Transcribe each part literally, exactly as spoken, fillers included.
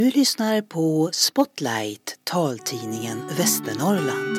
Du lyssnar på Spotlight, taltidningen Västernorrland.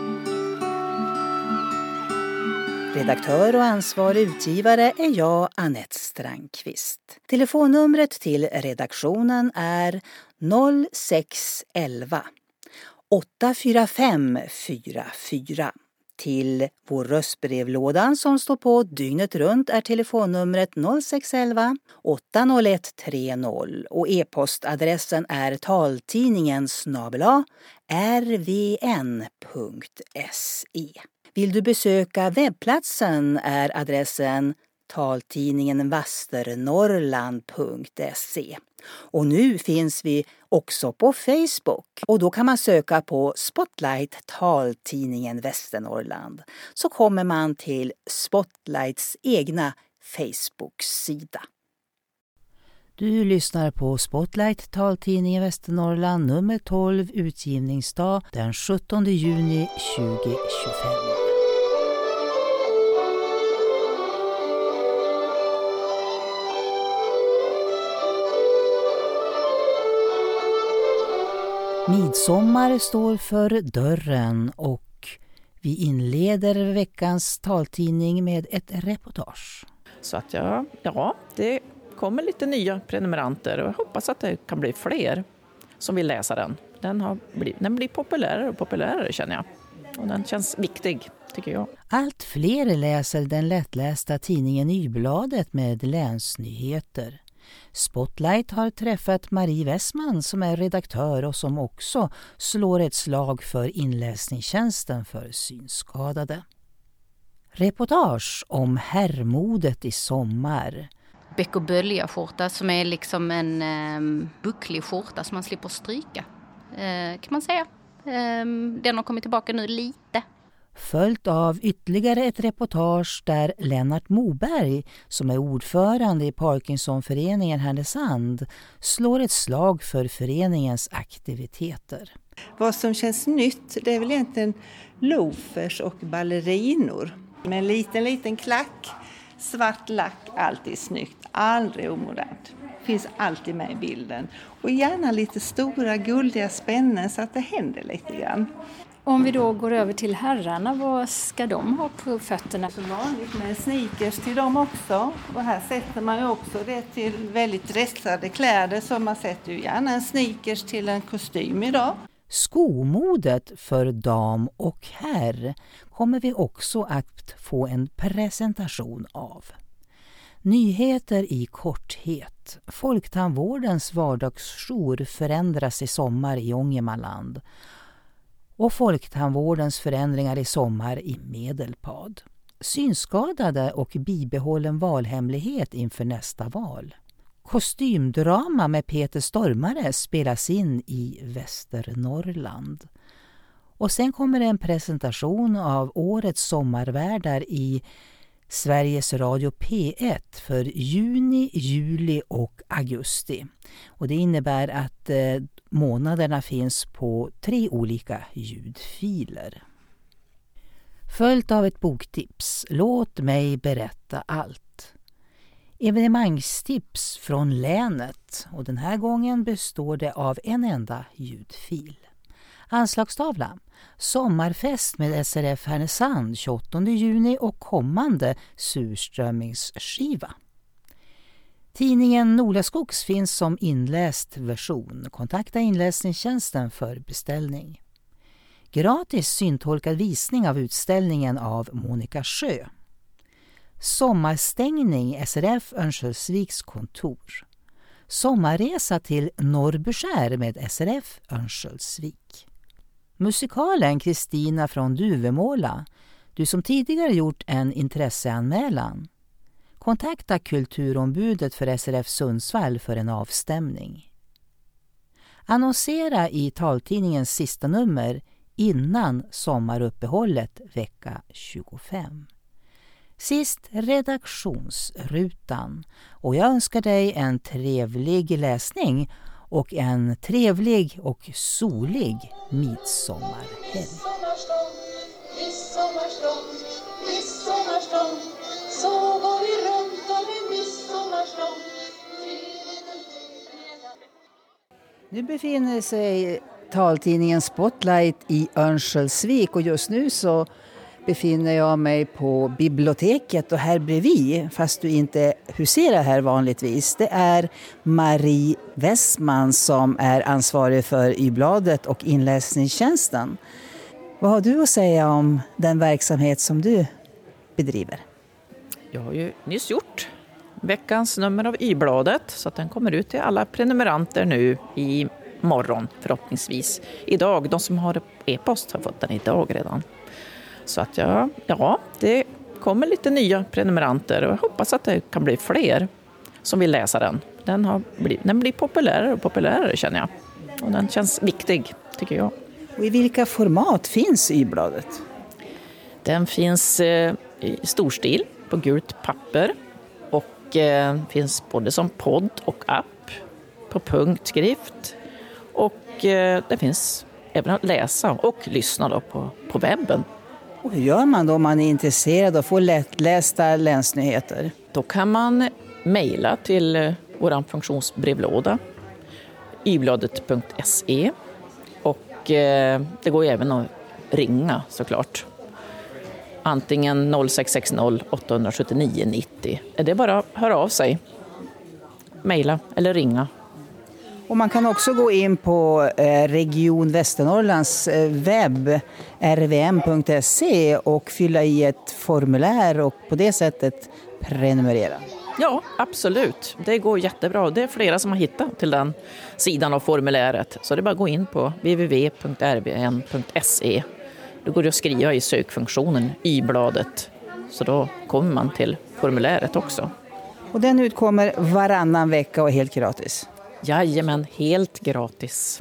Redaktör och ansvarig utgivare är jag, Anette Strandqvist. Telefonnumret till redaktionen är noll sex elva åtta fyra fem fyra fyra. Till vår röstbrevlådan som står på dygnet runt är telefonnumret noll sex elva åtta noll ett tre noll och e-postadressen är taltidningen snabel-a r v n punkt se. Vill du besöka webbplatsen är adressen taltidningen vasternorrland punkt se. Och nu finns vi också på Facebook och då kan man söka på Spotlight taltidningen Västernorrland så kommer man till Spotlights egna Facebook-sida. Du lyssnar på Spotlight taltidningen Västernorrland nummer tolv utgivningsdag den sjuttonde juni tjugohundratjugofem. Midsommar står för dörren och vi inleder veckans taltidning med ett reportage. Så att ja, ja, det kommer lite nya prenumeranter och jag hoppas att det kan bli fler som vill läsa den. Den, har blivit, den blir populärare och populärare känner jag och den känns viktig tycker jag. Allt fler läser den lättlästa tidningen Nybladet med länsnyheter. Spotlight har träffat Marie Westman som är redaktör och som också slår ett slag för inläsningstjänsten för synskadade. Reportage om herrmodet i sommar. Bäck- och bölja-skjorta som är liksom en eh, bucklig skjorta som man slipper stryka eh, kan man säga. Eh, den har kommit tillbaka nu lite. Följt av ytterligare ett reportage där Lennart Moberg, som är ordförande i Parkinsonföreningen Härnösand, slår ett slag för föreningens aktiviteter. Vad som känns nytt, det är väl egentligen loafers och ballerinor. Med en liten, liten klack, svart lack, alltid snyggt, aldrig omodernt. Finns alltid med i bilden. Och gärna lite stora, guldiga spännen så att det händer lite grann. Om vi då går över till herrarna, vad ska de ha på fötterna? Som vanligt med sneakers till dem också. Och här sätter man ju också det till väldigt dressade kläder. Så man sätter ju gärna en sneakers till en kostym idag. Skomodet för dam och herr kommer vi också att få en presentation av. Nyheter i korthet. Folktandvårdens vardagsjour förändras i sommar i Ångermanland. Och folktandvårdens förändringar i sommar i Medelpad. Synskadade och bibehållen valhemlighet inför nästa val. Kostymdrama med Peter Stormare spelas in i Västernorrland. Och sen kommer det en presentation av årets sommarvärdar i Sveriges Radio P ett för juni, juli och augusti. Och det innebär att eh, månaderna finns på tre olika ljudfiler. Följt av ett boktips. Låt mig berätta allt. Evenemangstips från länet och den här gången består det av en enda ljudfil. Anslagstavla. Sommarfest med S R F Härnösand tjugoåttonde juni och kommande surströmmingsskiva. Tidningen Nolaskogs finns som inläst version. Kontakta inläsningstjänsten för beställning. Gratis syntolkad visning av utställningen av Monica Sjö. Sommarstängning S R F Örnsköldsviks kontor. Sommarresa till Norrbyskär med S R F Örnsköldsvik. Musikalen Kristina från Duvemåla. Du som tidigare gjort en intresseanmälan. Kontakta kulturombudet för S R F Sundsvall för en avstämning. Annonsera i taltidningens sista nummer innan sommaruppehållet vecka tjugofem. Sist redaktionsrutan och jag önskar dig en trevlig läsning och en trevlig och solig midsommarhelg. Midsommarstånd, midsommarstånd, midsommarstånd, så går vi runt om i midsommarstånd. Nu befinner sig taltidningen Spotlight i Örnsköldsvik och just nu så befinner jag mig på biblioteket och här bredvid, fast du inte huserar här vanligtvis, det är Marie Westman som är ansvarig för Y-bladet och inläsningstjänsten. Vad har du att säga om den verksamhet som du bedriver? Jag har ju nyss gjort veckans nummer av Y-bladet så att den kommer ut till alla prenumeranter nu i morgon förhoppningsvis. Idag, de som har e-post har fått den idag redan. Så att ja, ja, det kommer lite nya prenumeranter och jag hoppas att det kan bli fler som vill läsa den. Den, har blivit, den blir populärare och populärare känner jag. Och den känns viktig tycker jag. Och i vilka format finns Y-bladet? Den finns eh, i storstil på gult papper och eh, finns både som podd och app på punktskrift. Och eh, det finns även att läsa och lyssna då på, på webben. Och hur gör man då om man är intresserad och får lättlästa länsnyheter? Då kan man mejla till eh, vår funktionsbrevlåda y-bladet punkt se och eh, det går ju även att ringa såklart. Antingen noll sex sex noll åtta sju nio nittio. Det är bara att höra av sig. Mejla eller ringa. Och man kan också gå in på eh, Region Västernorrlands eh, webb r v m punkt se och fylla i ett formulär och på det sättet prenumerera. Ja, absolut. Det går jättebra. Det är flera som har hittat till den sidan av formuläret. Så det är bara att gå in på w w w punkt r v m punkt se. Då går det att skriva i sökfunktionen Y-bladet. Så då kommer man till formuläret också. Och den utkommer varannan vecka och är helt gratis. Jajamän, helt gratis.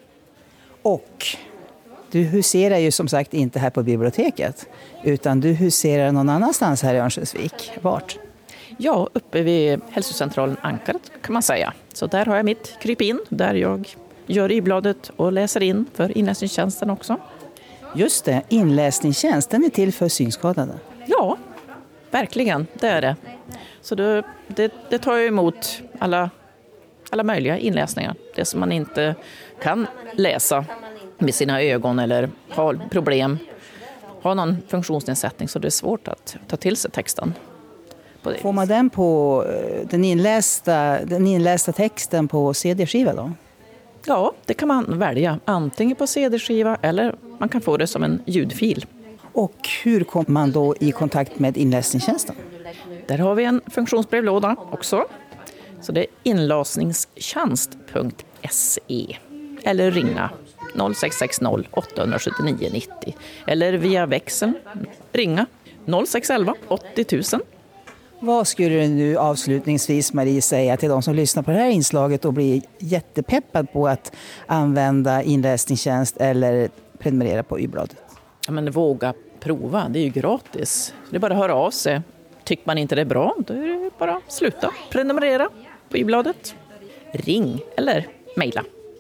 Och du huserar ju som sagt inte här på biblioteket utan du huserar någon annanstans här i Örnsköldsvik. Vart? Ja, uppe vid hälsocentralen Ankaret kan man säga. Så där har jag mitt krypin där jag gör Y-bladet och läser in för inläsningstjänsten också. Just det, inläsningstjänsten är till för synskadade. Ja, verkligen, det är det. Så det, det, det tar jag emot alla, alla möjliga inläsningar. Det som man inte kan läsa med sina ögon eller har problem, har någon funktionsnedsättning så det är svårt att ta till sig texten. Får man den på den inlästa, den inlästa texten på C D-skiva då? Ja, det kan man välja. Antingen på C D-skiva eller man kan få det som en ljudfil. Och hur kommer man då i kontakt med inläsningstjänsten? Där har vi en funktionsbrevlåda också. Så det är inlasningstjänst punkt se eller ringa noll sex sex noll åtta sju nio nittio eller via växeln ringa noll sex ett ett åttio tusen. Vad skulle du nu avslutningsvis, Marie, säga till de som lyssnar på det här inslaget och blir jättepeppad på att använda inläsningstjänst eller prenumerera på Y-bladet? Ja, men våga prova, det är ju gratis. Det är bara att höra av sig. Tycker man inte det är bra, då är det bara att sluta prenumerera på Y-bladet. Ring eller mejla.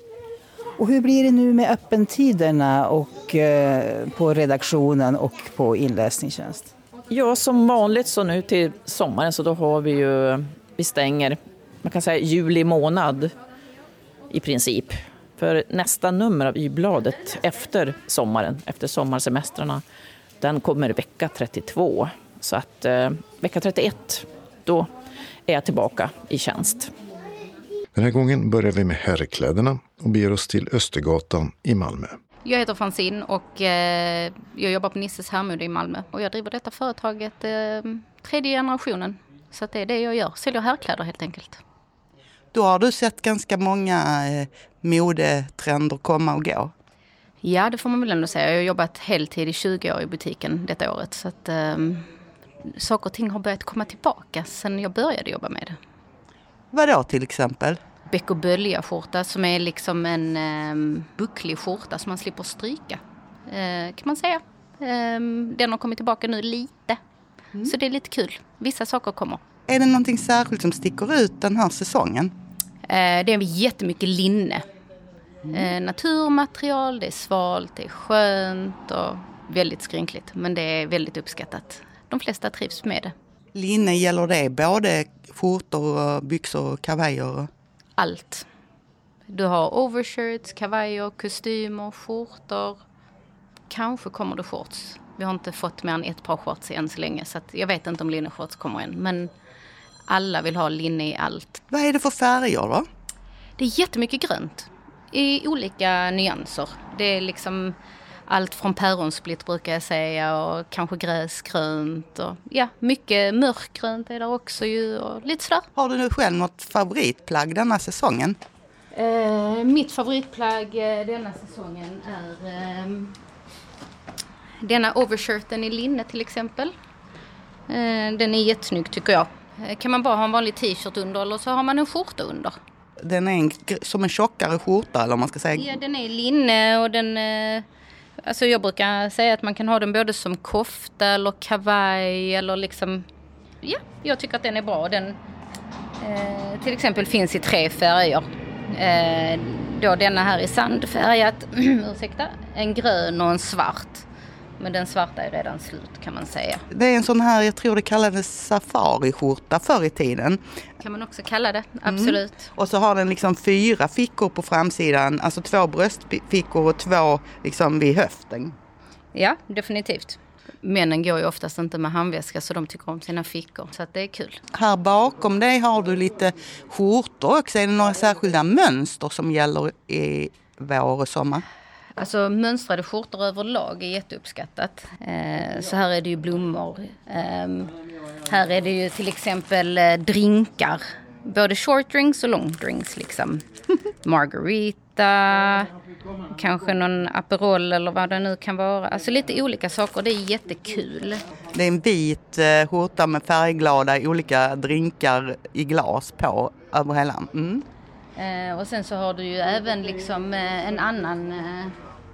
Och hur blir det nu med öppentiderna och, eh, på redaktionen och på inläsningstjänst? Ja, som vanligt så nu till sommaren så då har vi ju, vi stänger, man kan säga juli månad i princip. För nästa nummer av Y-bladet efter sommaren, efter sommarsemestrarna, den kommer vecka trettiotvå. Så att eh, vecka trettioett, då är jag tillbaka i tjänst. Den här gången börjar vi med herrkläderna och beger oss till Östergatan i Malmö. Jag heter Francine och eh, jag jobbar på Nisses Herrmode i Malmö. Och jag driver detta företaget eh, tredje generationen. Så att det är det jag gör. Säljer herrkläder helt enkelt. Då har du sett ganska många eh, modetrender komma och gå. Ja, det får man väl ändå säga. Jag har jobbat heltid i tjugo år i butiken detta året. Så att eh, saker och ting har börjat komma tillbaka sen jag började jobba med det. Vad då till exempel? Bäck- och bölja-skjorta som är liksom en eh, bucklig skjorta som man slipper stryka. Eh, kan man säga. Eh, den har kommit tillbaka nu lite. Mm. Så det är lite kul. Vissa saker kommer. Är det någonting särskilt som sticker ut den här säsongen? Eh, det är jättemycket linne. Mm. Eh, naturmaterial, det är svalt, det är skönt och väldigt skrynkligt. Men det är väldigt uppskattat. De flesta trivs med det. Linne, gäller det både skjortor, byxor och kavajer? Allt. Du har overshirts, kavajer, kostymer, skjortor. Kanske kommer det shorts. Vi har inte fått mer än ett par shorts än så länge. Så att jag vet inte om linneshorts kommer än. Men alla vill ha linne i allt. Vad är det för färger då? Det är jättemycket grönt. I olika nyanser. Det är liksom allt från päronsplitt brukar jag säga. Och kanske gräsgrönt. Och ja, mycket mörkgrönt är där också ju. Och lite sådär. Har du nu själv något favoritplagg denna säsongen? Eh, mitt favoritplagg eh, denna säsongen är eh, denna overshirten i linne till exempel. Eh, den är jättesnygg tycker jag. Eh, kan man bara ha en vanlig t-shirt under eller så har man en skjorta under. Den är en, som en tjockare skjorta eller om man ska säga. Ja, den är linne och den... Eh, alltså jag brukar säga att man kan ha den både som kofta eller kavaj eller liksom... Ja, jag tycker att den är bra. Den eh, till exempel finns i tre färger. Eh, då denna här i sandfärgat, ursäkta, en grön och en svart. Men den svarta är redan slut kan man säga. Det är en sån här, jag tror det kallades safari-skjorta förr i tiden. Kan man också kalla det, absolut. Mm. Och så har den liksom fyra fickor på framsidan, alltså två bröstfickor och två liksom vid höften. Ja, definitivt. Männen går ju oftast inte med handväska så de tycker om sina fickor, så att det är kul. Här bakom dig har du lite skjortor också. Är det några särskilda mönster som gäller i vår och sommar? Alltså mönstrade skjortor överlag är jätteuppskattat. Eh, så här är det ju blommor. Eh, här är det ju till exempel eh, drinkar. Både short drinks och long drinks liksom. Margarita, kanske någon Aperol eller vad det nu kan vara. Alltså lite olika saker, det är jättekul. Det är en vit eh, skjorta med färgglada olika drinkar i glas på över hela. Mm. Eh, och sen så har du ju även liksom eh, en annan eh,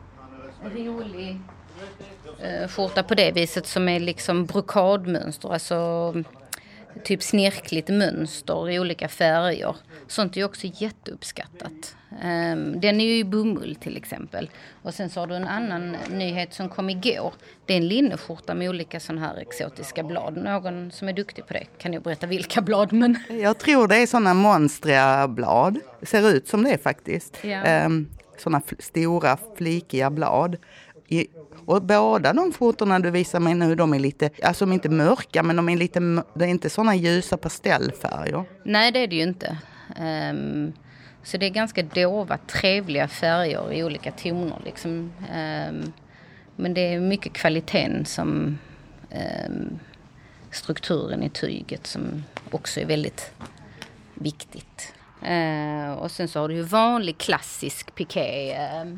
rolig eh, skjorta på det viset som är liksom brokadmönster, alltså typ snirkligt mönster i olika färger. Sånt är ju också jätteuppskattat. Um, den är ju i bomull till exempel. Och sen så har du en annan nyhet som kom igår. Det är en linneskjorta med olika sådana här exotiska blad. Någon som är duktig på det kan jag berätta vilka blad. Men... Jag tror det är sådana monstriga blad. Det ser ut som det faktiskt. Ja. Um, sådana f- stora flikiga blad. I, och båda de fotorna du visar mig nu, de är lite, alltså de är inte mörka men de är lite, det är inte sådana ljusa pastellfärger. Nej, det är det ju inte. Um, så det är ganska dova, trevliga färger i olika toner liksom. Um, men det är mycket kvaliteten som um, strukturen i tyget som också är väldigt viktigt. Uh, och sen så har du ju vanlig klassisk piké. Uh,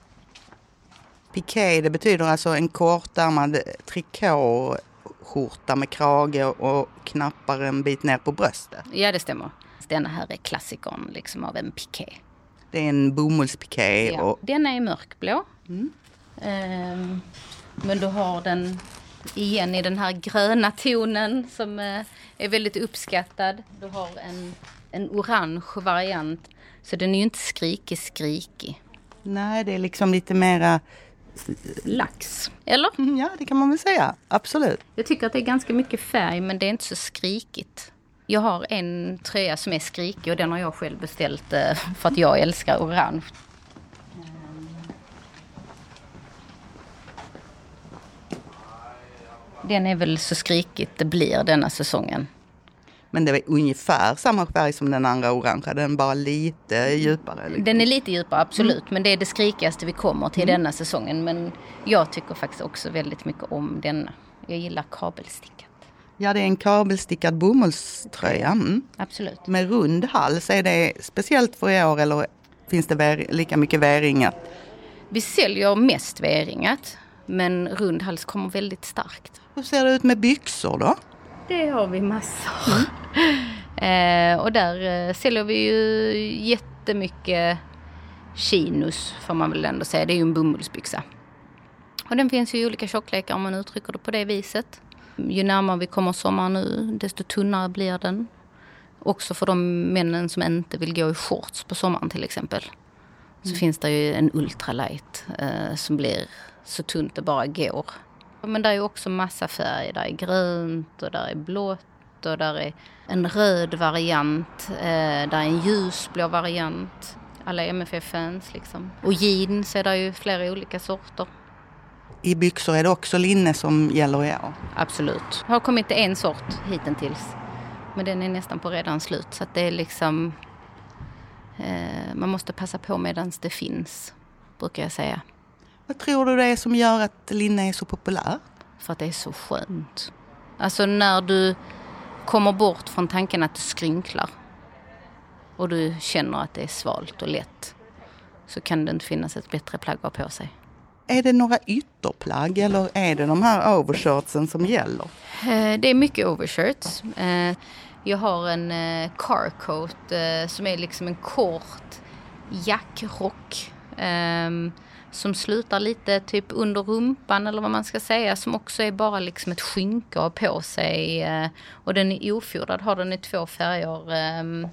Piké, det betyder alltså en kortärmad trikåskjorta med krage och knappar en bit ner på bröstet. Ja, det stämmer. Denna här är klassikern liksom av en piké. Det är en bomullspiké. Ja, och... den är mörkblå. Mm. Um, men du har den igen i den här gröna tonen som uh, är väldigt uppskattad. Du har en, en orange variant. Så den är ju inte skrikig skrikig. Nej, det är liksom lite mera... Lax, eller? Mm, ja, det kan man väl säga. Absolut. Jag tycker att det är ganska mycket färg men det är inte så skrikigt. Jag har en tröja som är skrikig och den har jag själv beställt för att jag älskar orange. Den är väl så skrikigt det blir denna säsongen. Men det är ungefär samma färg som den andra orangea, den är bara lite djupare. Liksom. Den är lite djupare, absolut. Mm. Men det är det skrikigaste vi kommer till mm. denna säsongen. Men jag tycker faktiskt också väldigt mycket om denna. Jag gillar kabelstickat. Ja, det är en kabelstickad bomullströja. Mm. Absolut. Med rund hals, är det speciellt för i år eller finns det vär- lika mycket väringat? Vi säljer mest väringat, men rund hals kommer väldigt starkt. Hur ser det ut med byxor då? Det har vi massor. Mm. eh, och där eh, säljer vi ju jättemycket chinos, får man väl ändå säga. Det är ju en bomullsbyxa. Och den finns ju i olika tjocklekar om man uttrycker det på det viset. Ju närmare vi kommer sommar nu, desto tunnare blir den. Också för de männen som inte vill gå i shorts på sommaren till exempel. Så mm. finns det ju en ultralight eh, som blir så tunt det bara går. Men där är också massa färger. Där är grönt och där är blått och där är en röd variant. Eh, där är en ljusblå variant. alla M F F-fans liksom. Och jeans är det ju flera olika sorter. I byxor är det också linne som gäller i år? Absolut. Har kommit en sort hittills. Men den är nästan på redan slut. Så att det är liksom... Eh, man måste passa på medan det finns, brukar jag säga. Vad tror du det är som gör att linne är så populär? För att det är så skönt. Alltså när du kommer bort från tanken att det skrynklar. Och du känner att det är svalt och lätt. Så kan det inte finnas ett bättre plagg att ha på sig. Är det några ytterplagg eller är det de här overshirtsen som gäller? Eh, det är mycket overshirts. Eh, jag har en eh, carcoat eh, som är liksom en kort jackrock. Eh, som slutar lite typ under rumpan eller vad man ska säga. Som också är bara liksom ett skynke av på sig. Eh, och den är ofodrad, har den i två färger. Eh,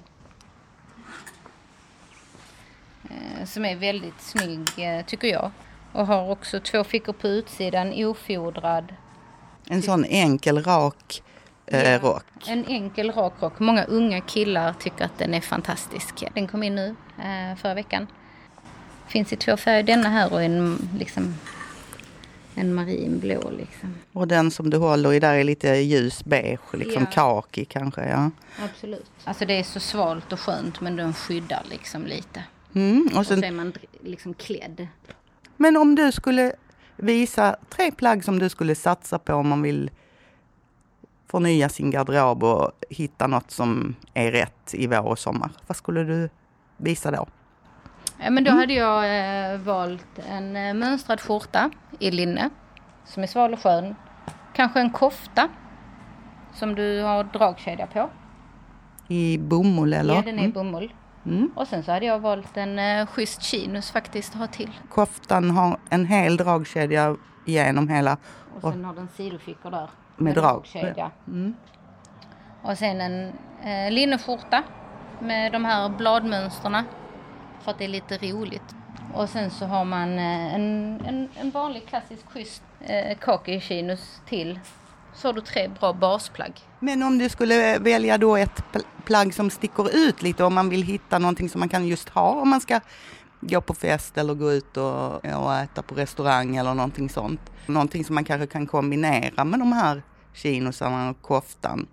eh, som är väldigt snygg eh, tycker jag. Och har också två fickor på utsidan, ofodrad. En sån enkel, rak eh, ja, rock. En enkel, rak rock. Många unga killar tycker att den är fantastisk. Den kom in nu eh, förra veckan. Finns i två färger, denna här och en, liksom, en marinblå. Liksom. Och den som du håller i där är lite ljus beige, liksom ja. Kaki kanske. Ja. Absolut. Alltså det är så svalt och skönt men den skyddar liksom lite. Mm, och, sen, och så är man liksom klädd. Men om du skulle visa tre plagg som du skulle satsa på om man vill förnya sin garderob och hitta något som är rätt i vår och sommar. Vad skulle du visa då? Ja, men då hade jag eh, valt en eh, mönstrad skjorta i linne som är sval och skön. Kanske en kofta som du har dragkedja på. I bomull eller? Ja, den är i bomull. Mm. Och sen så hade jag valt en eh, schysst chinos faktiskt att ha till. Koftan har en hel dragkedja genom hela. Och sen och har den sidofickor där. Med, med dragkedja. Mm. Och sen en eh, linneskjorta med de här bladmönsterna. För att det är lite roligt. Och sen så har man eh, en, en, en vanlig klassisk schysst eh, kaki chinos till. Så har du tre bra basplagg. Men om du skulle välja då ett plagg som sticker ut lite, om man vill hitta någonting som man kan just ha om man ska gå på fest eller gå ut och, och äta på restaurang eller någonting sånt. Någonting som man kanske kan kombinera med de här chinosarna och koftan.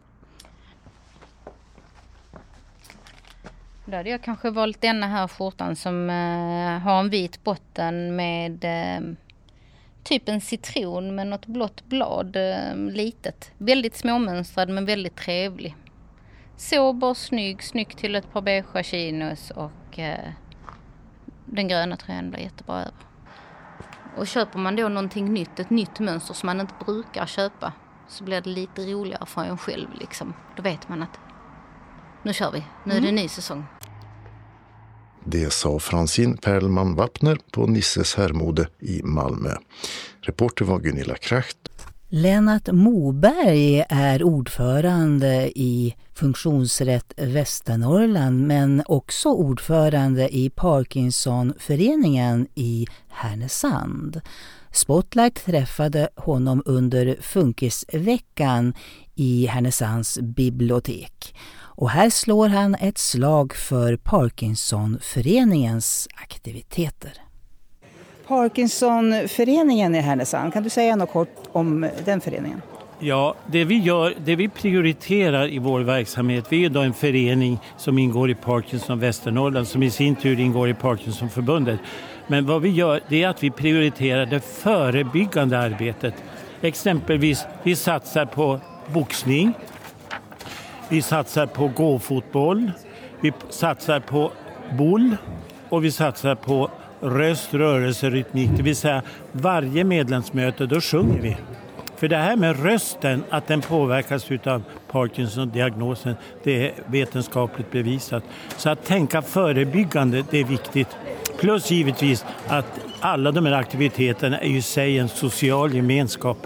Då hade jag kanske valt denna här skjortan som eh, har en vit botten med eh, typ en citron med något blått blad, eh, litet. Väldigt småmönstrad men väldigt trevlig. Sober, snygg, snygg till ett par beige chinos och eh, den gröna tröjan blir jättebra över. Och köper man då någonting nytt, ett nytt mönster som man inte brukar köpa, så blir det lite roligare för en själv liksom. Då vet man att nu kör vi, nu är det en ny säsong. Det sa Francine Perlman-Wappner på Nisses Hermode i Malmö. Reporter var Gunilla Kracht. Lennart Moberg är ordförande i Funktionsrätt Västernorrland men också ordförande i Parkinsonföreningen i Härnösand. Spotlight träffade honom under Funkisveckan i Härnösands bibliotek. Och här slår han ett slag för Parkinsonföreningens aktiviteter. Parkinsonföreningen i Härnösand, kan du säga något kort om den föreningen? Ja, det vi gör, det vi prioriterar i vår verksamhet, vi är då en förening som ingår i Parkinson Västernorrland som i sin tur ingår i Parkinsonförbundet. Men vad vi gör, det är att vi prioriterar det förebyggande arbetet. Exempelvis, vi satsar på boxning. Vi satsar på gåfotboll, vi satsar på boll och vi satsar på röst, rörelse, rytmik. Det vill säga varje medlemsmöte, då sjunger vi. För det här med rösten, att den påverkas av Parkinson-diagnosen, det är vetenskapligt bevisat. Så att tänka förebyggande, det är viktigt. Plus givetvis att alla de här aktiviteterna är ju sig en social gemenskap.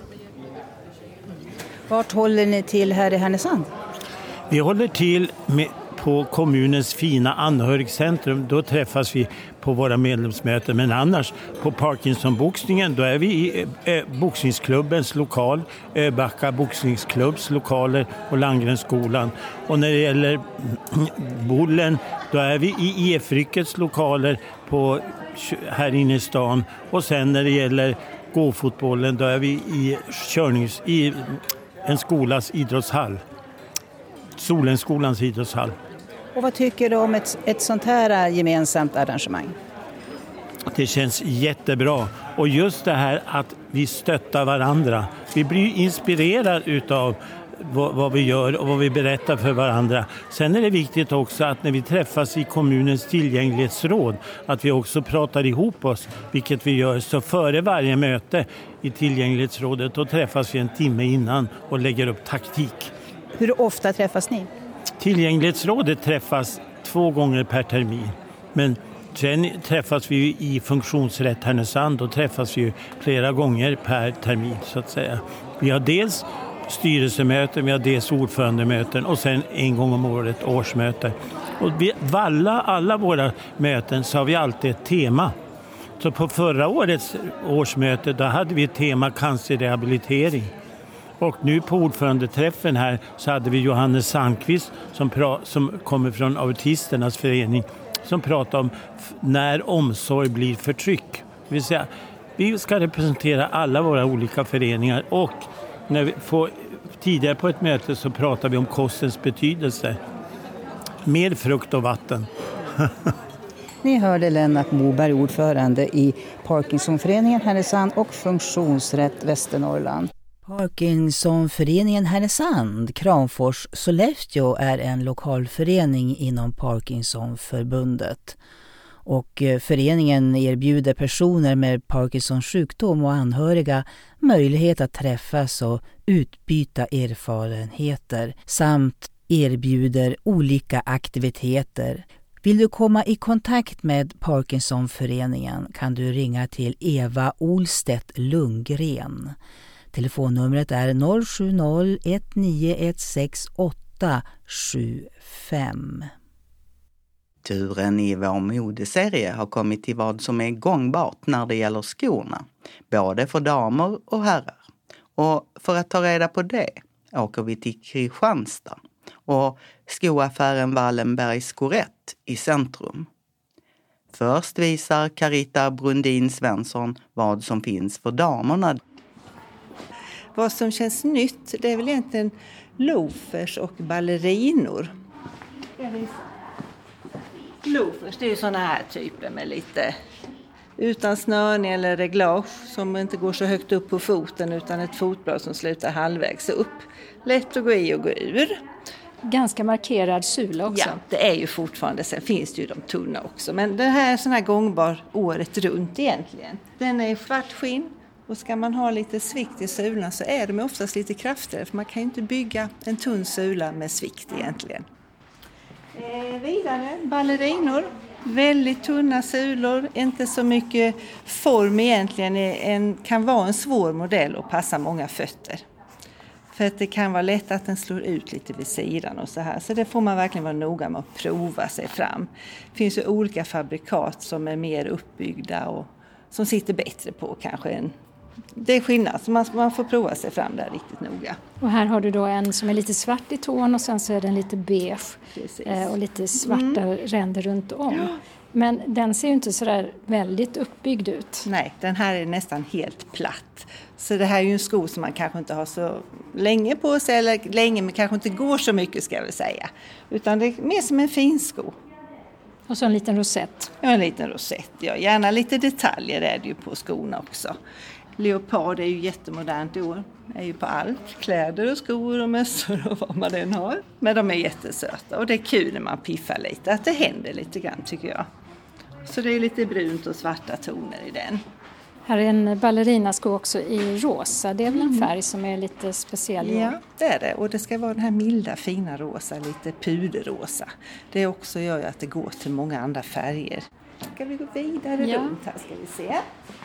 Vart håller ni till här i Härnösand? Vi håller till med, på kommunens fina anhörigcentrum. Då träffas vi på våra medlemsmöten. Men annars på Parkinson-boxningen då är vi i eh, boxningsklubbens lokal, Öbacka boxningsklubbs lokaler och Landgrenskolan. Och när det gäller bollen då är vi i E F-ryckets lokaler på, här inne i stan. Och sen när det gäller gåfotbollen då är vi i, körnings, i en skolas idrottshall. Solenskolans idrottshall. Och vad tycker du om ett, ett sånt här gemensamt arrangemang? Det känns jättebra. Och just det här att vi stöttar varandra. Vi blir inspirerade utav vad, vad vi gör och vad vi berättar för varandra. Sen är det viktigt också att när vi träffas i kommunens tillgänglighetsråd att vi också pratar ihop oss, vilket vi gör. Så före varje möte i tillgänglighetsrådet då träffas vi en timme innan och lägger upp taktik. Hur ofta träffas ni? Tillgänglighetsrådet träffas två gånger per termin. Men sen träffas vi i funktionsrätt Härnösand och träffas vi flera gånger per termin så att säga. Vi har dels styrelsemöten, vi har dels ordförandemöten och sen en gång om året årsmöte. Och vid alla, alla våra möten så har vi alltid ett tema. Så på förra årets årsmöte då hade vi ett tema cancerrehabilitering. Och nu på ordförandeträffen här så hade vi Johannes Sandqvist som, pra- som kommer från Autisternas förening som pratar om f- när omsorg blir förtryck. Det vill säga, vi ska representera alla våra olika föreningar och när vi får, tidigare på ett möte så pratar vi om kostens betydelse. Mer frukt och vatten. Ni hörde Lennart Moberg, ordförande i Parkinsonföreningen Härnösand och Funktionsrätt Västernorrland. Parkinsonföreningen Härnösand, Kramfors, Sollefteå är en lokalförening inom Parkinsonförbundet. Och föreningen erbjuder personer med Parkinsons sjukdom och anhöriga möjlighet att träffas och utbyta erfarenheter samt erbjuder olika aktiviteter. Vill du komma i kontakt med Parkinsonföreningen kan du ringa till Eva Olstedt Lundgren. Telefonnumret är noll sju noll ett nio ett sex åtta sju fem. Turen i vår modeserie har kommit till vad som är gångbart när det gäller skorna, både för damer och herrar. Och för att ta reda på det åker vi till Kristianstad och skoaffären Wallenbergs Skorett i centrum. Först visar Carita Brundin Svensson vad som finns för damerna. Vad som känns nytt, det är väl egentligen loafers och ballerinor. Loafers, det är ju sådana här typer med lite utan snörning eller reglage som inte går så högt upp på foten utan ett fotblad som slutar halvvägs upp. Lätt att gå i och gå ur. Ganska markerad sula också. Ja, det är ju fortfarande, sen finns det ju de tunna också. Men den här är sån här gångbar året runt egentligen. Den är svart skinn. Och ska man ha lite svikt i sulan så är de oftast lite kraftigare. För man kan ju inte bygga en tunn sula med svikt egentligen. Eh, vidare, ballerinor. Väldigt tunna sulor. Inte så mycket form egentligen. En, kan vara en svår modell och passa många fötter. För att det kan vara lätt att den slår ut lite vid sidan och så här. Så det får man verkligen vara noga med att prova sig fram. Det finns ju olika fabrikat som är mer uppbyggda och som sitter bättre på kanske en. Det är skillnad, så man, man får prova sig fram där riktigt noga. Och här har du då en som är lite svart i tån och sen så är den lite beige eh, och lite svarta mm. ränder runt om. Ja. Men den ser ju inte sådär väldigt uppbyggd ut. Nej, den här är nästan helt platt. Så det här är ju en sko som man kanske inte har så länge på sig, eller länge men kanske inte går så mycket ska jag väl säga. Utan det är mer som en fin sko. Och så en liten rosett. Ja, en liten rosett. Ja, gärna lite detaljer är det ju på skorna också. Leopard är ju jättemodernt i år. Det är ju på allt. Kläder och skor och mössor och vad man än har. Men de är jättesöta och det är kul när man piffar lite. Att det händer lite grann tycker jag. Så det är lite brunt och svarta toner i den. Här är en ballerinasko också i rosa. Det är väl en färg som är lite speciell? Ja, det är det. Och det ska vara den här milda, fina rosa, lite puderrosa. Det också gör ju att det går till många andra färger. Ska vi gå vidare ja. runt här ska vi se.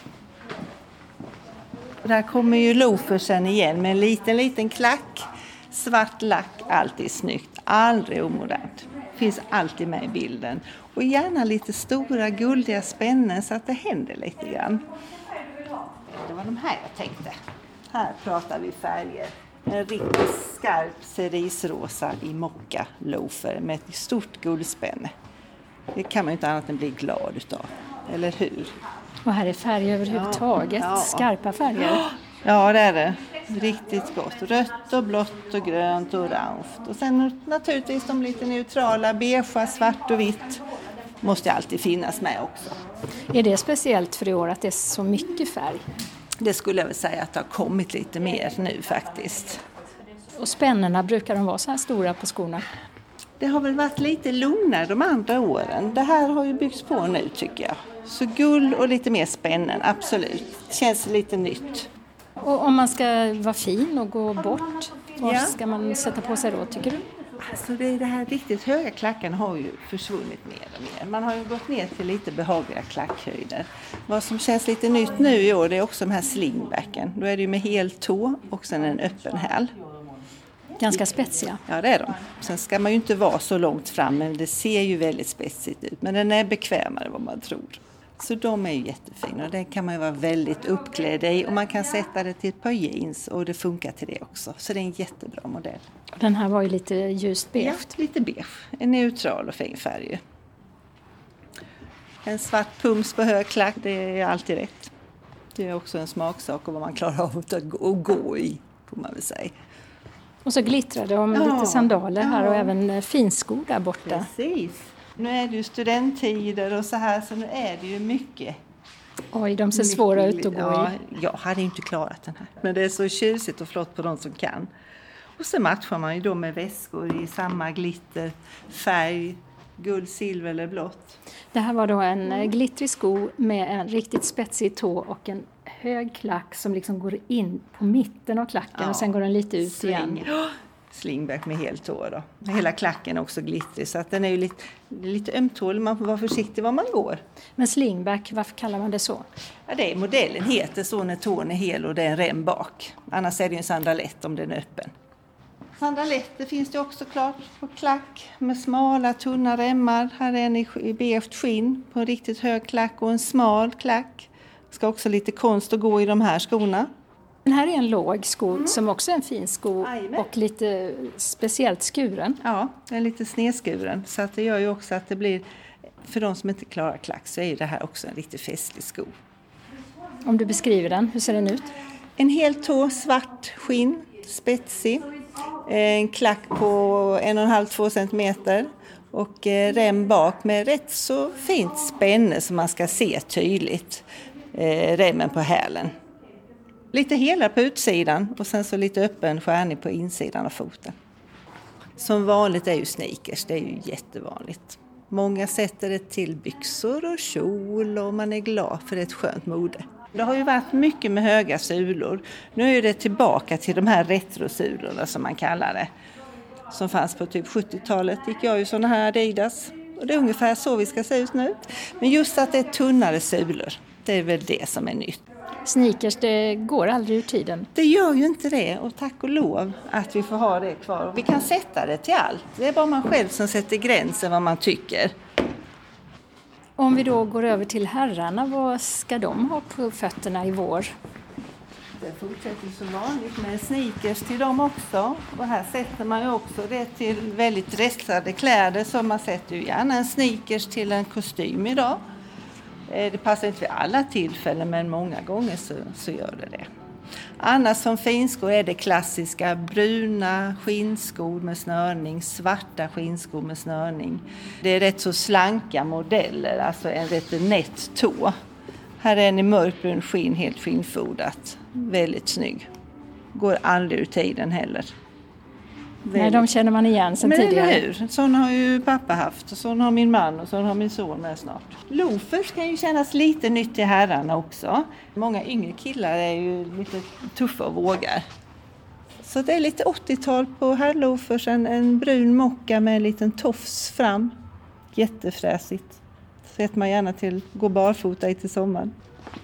Och där kommer ju loafersen igen med en liten, liten klack. Svart lack, alltid snyggt. Aldrig omodernt. finns alltid med i bilden. Och gärna lite stora guldiga spännen så att det händer lite grann. Det var de här jag tänkte. Här pratar vi färger. En riktigt skarp cerisrosa i mocka loafer med ett stort guldspänne. Det kan man ju inte annat än bli glad utav, eller hur? Och här är färger överhuvudtaget, ja, ja. Skarpa färger. Ja, det är det. Riktigt gott. Rött och blått och grönt och orange. Och sen naturligtvis de lite neutrala, beige, svart och vitt. Måste alltid finnas med också. Är det speciellt för i år att det är så mycket färg? Det skulle jag väl säga att det har kommit lite mer nu faktiskt. Och spännena, brukar de vara så här stora på skorna? Det har väl varit lite lugnare de andra åren. Det här har ju byggts på nu tycker jag. Så gull och lite mer spännen, absolut. Det känns lite nytt. Och om man ska vara fin och gå bort, vad ja. ska man sätta på sig då tycker du? Alltså det, det här riktigt höga klacken har ju försvunnit mer och mer. Man har ju gått ner till lite behagliga klackhöjder. Vad som känns lite nytt nu i år det är också de här slingbacken. Då är det ju med hel tå och sen en öppen häl. Ganska spetsiga. Ja det är de. Sen ska man ju inte vara så långt fram men det ser ju väldigt spetsigt ut. Men den är bekvämare vad man tror. Så de är ju jättefina och den kan man ju vara väldigt uppklädd i och man kan sätta det till ett par jeans och det funkar till det också. Så det är en jättebra modell. Den här var ju lite ljust beige. Ja, lite beige. En neutral och fin färg. En svart pums på hög klack, det är alltid rätt. Det är också en smaksak och vad man klarar av att gå i, får man väl säga. Och så glittrar det om ja, lite sandaler här ja. och även finskor där borta. Precis. Nu är det ju studenttider och så här så nu är det ju mycket. Oj, de ser svåra ut att gå ja, i. Jag hade inte klarat den här. Men det är så tjusigt och flott på de som kan. Och så matchar man ju då med väskor i samma glitter, färg, guld, silver eller blått. Det här var då en mm. glittrig sko med en riktigt spetsig tå och en hög klack som liksom går in på mitten av klacken ja. och sen går den lite ut Sling. igen. Slingback med helt tå då. Hela klacken är också glittrig så att den är ju lite, lite ömtålig. Man får vara försiktig var man går. Men slingback, varför kallar man det så? Ja, det är, modellen heter så när tån är hel och det är en rem bak. Annars är det ju en sandalett om den är öppen. Sandaletter finns det också klart på klack med smala tunna remmar. Här är en i beige skinn på en riktigt hög klack och en smal klack. Ska också lite konst att gå i de här skorna. Den här är en låg sko mm. som också är en fin sko Amen. och lite speciellt skuren. Ja, den är lite snedskuren så att det gör ju också att det blir, för de som inte klarar klack så är det här också en riktigt festlig sko. Om du beskriver den, hur ser den ut? En hel tå svart skinn, spetsig. En klack på en och en halv till två centimeter och rem bak med rätt så fint spänne som man ska se tydligt. Remmen på hälen. Lite hela på utsidan och sen så lite öppen skärning på insidan av foten. Som vanligt är ju sneakers, det är ju jättevanligt. Många sätter det till byxor och kjol och man är glad för ett skönt mode. Det har ju varit mycket med höga sulor. Nu är det tillbaka till de här retrosulorna som man kallar det. Som fanns på typ sjuttiotalet gick jag ju sådana här Adidas. Och det är ungefär så vi ska se ut nu. Men just att det är tunnare sulor, det är väl det som är nytt. Sneakers, det går aldrig ur tiden. Det gör ju inte det och tack och lov att vi får ha det kvar. Vi kan sätta det till allt. Det är bara man själv som sätter gränsen vad man tycker. Om vi då går över till herrarna, vad ska de ha på fötterna i vår? Det fortsätter som vanligt med sneakers till dem också. Och här sätter man ju också det till väldigt dressade kläder. Så man sätter ju gärna en sneakers till en kostym idag. Det passar inte vid alla tillfällen men många gånger så, så gör det det. Annars som finskor är det klassiska bruna skinnskor med snörning, svarta skinnskor med snörning. Det är rätt så slanka modeller, alltså en rätt nätt tå. Här är en i mörkbrun skinn, helt skinnfodat. Väldigt snygg. Går aldrig ur tiden heller. Nej, de känner man igen sedan men tidigare. Men hur? Sån har ju pappa haft och sån har min man och sån har min son med snart. Loafers kan ju kännas lite nytt i herrarna också. Många yngre killar är ju lite tuffa och vågar. Så det är lite åttiotal på herrloafers, en, en brun mocka med en liten tofs fram. Jättefräsigt. Sätter man gärna till gå barfota i till sommaren.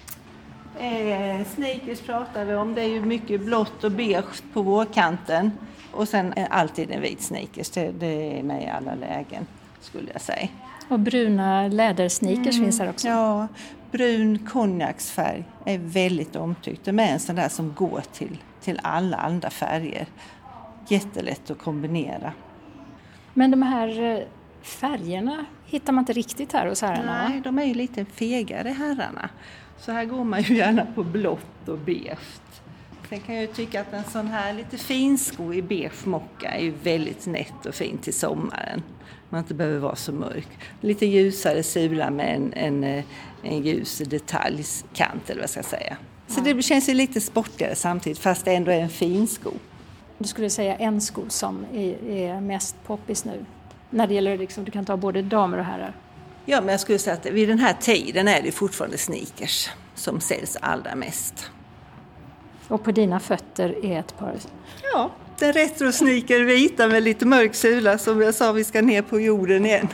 Eh, sneakers pratar vi om, det är ju mycket blått och beige på vårkanten. Och sen är alltid en vit sneakers, det, det är med i alla lägen. skulle jag säga. Och bruna lädersneakers mm. finns här också. Ja, brun konjaksfärg är väldigt omtyckt. Det är en sån där som går till, till alla andra färger. Jättelätt att kombinera. Men de här färgerna hittar man inte riktigt här hos herrarna? Nej, de är ju lite fegare herrarna. Så här går man ju gärna på blått och beige. Sen kan jag ju tycka att en sån här lite finsko i beige mocka är ju väldigt nätt och fint till sommaren. Man inte behöver vara så mörk. Lite ljusare sula med en, en, en ljus detaljkant eller vad ska jag säga. Så det känns ju lite sportigare samtidigt fast det ändå är en finsko. Du skulle säga en sko som är, är mest poppis nu? När det gäller liksom, du kan ta både damer och herrar. Ja, men jag skulle säga att vid den här tiden är det fortfarande sneakers som säljs allra mest. Och på dina fötter är ett par? Ja, den retro sneaker vita med lite mörk sula som jag sa vi ska ner på jorden igen.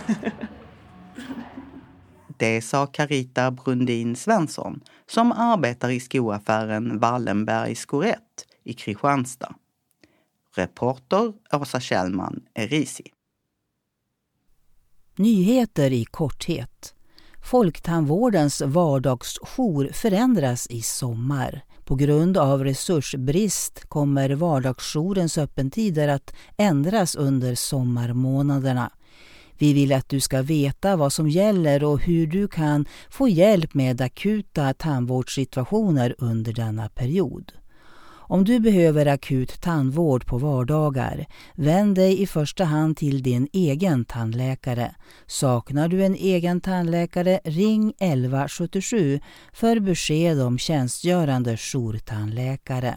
Det sa Carita Brundin Svensson som arbetar i skoaffären Wallenberg Skorett i Kristianstad. Reporter Åsa Kjellman Erisi. Nyheter i korthet. Folktandvårdens vardagsjour förändras i sommar. På grund av resursbrist kommer vardagsjourens öppettider att ändras under sommarmånaderna. Vi vill att du ska veta vad som gäller och hur du kan få hjälp med akuta tandvårdssituationer under denna period. Om du behöver akut tandvård på vardagar, vänd dig i första hand till din egen tandläkare. Saknar du en egen tandläkare, ring elva sjuttiosju för besked om tjänstgörande jourtandläkare.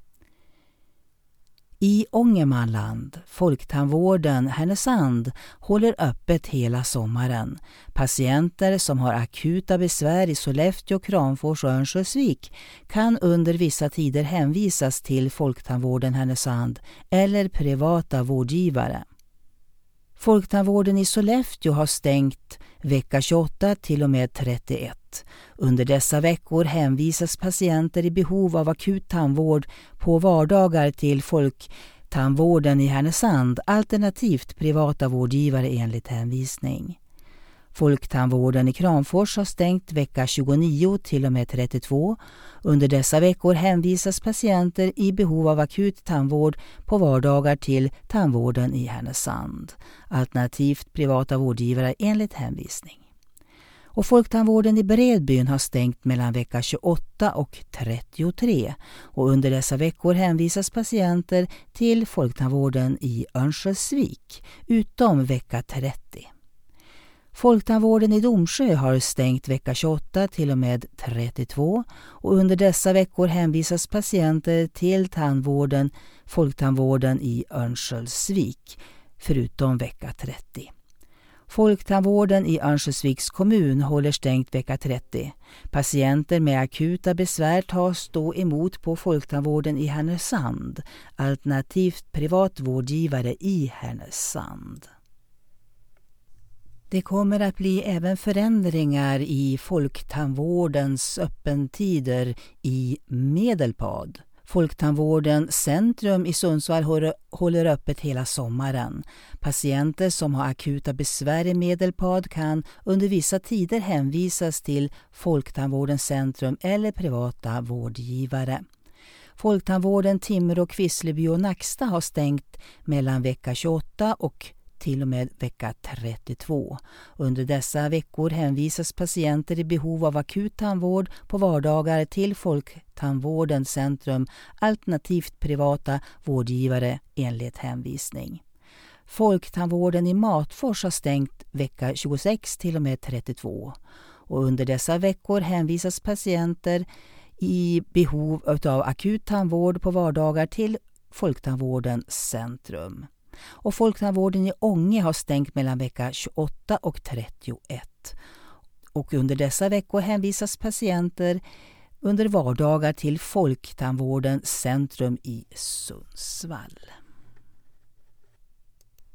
I Ångermanland, Folktandvården Härnösand håller öppet hela sommaren. Patienter som har akuta besvär i Sollefteå, Kramfors och Örnsköldsvik kan under vissa tider hänvisas till Folktandvården Härnösand eller privata vårdgivare. Folktandvården i Sollefteå har stängt vecka tjugoåtta till och med trettioett. Under dessa veckor hänvisas patienter i behov av akut tandvård på vardagar till Folktandvården i Härnösand, alternativt privata vårdgivare enligt hänvisning. Folktandvården i Kramfors har stängt vecka tjugonio till och med trettiotvå. Under dessa veckor hänvisas patienter i behov av akut tandvård på vardagar till tandvården i Härnösand, alternativt privata vårdgivare enligt hänvisning. Och Folktandvården i Bredbyn har stängt mellan vecka tjugoåtta och trettiotre och under dessa veckor hänvisas patienter till Folktandvården i Örnsköldsvik utom vecka trettio. Folktandvården i Domsjö har stängt vecka tjugoåtta till och med trettiotvå och under dessa veckor hänvisas patienter till tandvården Folktandvården i Örnsköldsvik förutom vecka trettio. Folktandvården i Örnsköldsviks kommun håller stängt vecka trettio. Patienter med akuta besvär tas då emot på Folktandvården i Härnösand, alternativt privat vårdgivare i Härnösand. Det kommer att bli även förändringar i Folktandvårdens öppettider i Medelpad. Folktandvården Centrum i Sundsvall håller öppet hela sommaren. Patienter som har akuta besvär i Medelpad kan under vissa tider hänvisas till Folktandvården Centrum eller privata vårdgivare. Folktandvården Timrå, Kvissleby och Nacksta har stängt mellan vecka tjugoåtta och till och med vecka trettiotvå. Under dessa veckor hänvisas patienter i behov av akut tandvård på vardagar till Folktandvården Centrum, alternativt privata vårdgivare enligt hänvisning. Folktandvården i Matfors har stängt vecka tjugosex till och med trettiotvå. Och under dessa veckor hänvisas patienter i behov av akut tandvård på vardagar till Folktandvården Centrum. Och Folktandvården i Ånge har stängt mellan vecka tjugoåtta och trettioett. Och under dessa veckor hänvisas patienter under vardagar till Folktandvården Centrum i Sundsvall.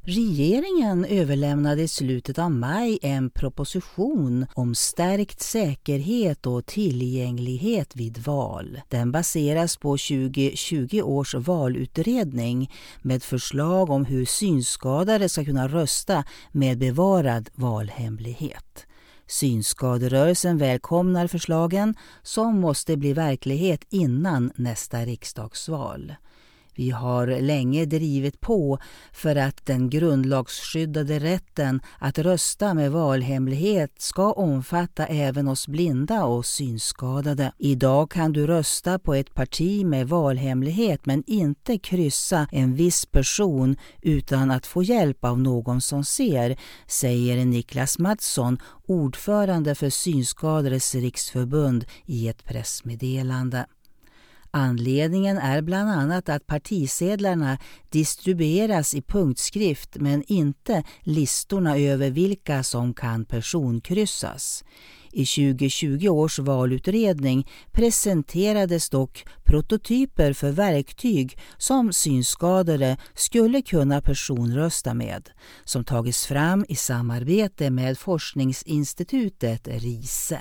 Regeringen överlämnade i slutet av maj en proposition om stärkt säkerhet och tillgänglighet vid val. Den baseras på tjugo tjugo års valutredning med förslag om hur synskadade ska kunna rösta med bevarad valhemlighet. Synskaderörelsen välkomnar förslagen som måste bli verklighet innan nästa riksdagsval. Vi har länge drivit på för att den grundlagsskyddade rätten att rösta med valhemlighet ska omfatta även oss blinda och synskadade. Idag kan du rösta på ett parti med valhemlighet men inte kryssa en viss person utan att få hjälp av någon som ser, säger Niklas Mattsson, ordförande för Synskadades riksförbund i ett pressmeddelande. Anledningen är bland annat att partisedlarna distribueras i punktskrift men inte listorna över vilka som kan personkryssas. I tjugo tjugo års valutredning presenterades dock prototyper för verktyg som synskadade skulle kunna personrösta med, som tagits fram i samarbete med forskningsinstitutet RISE.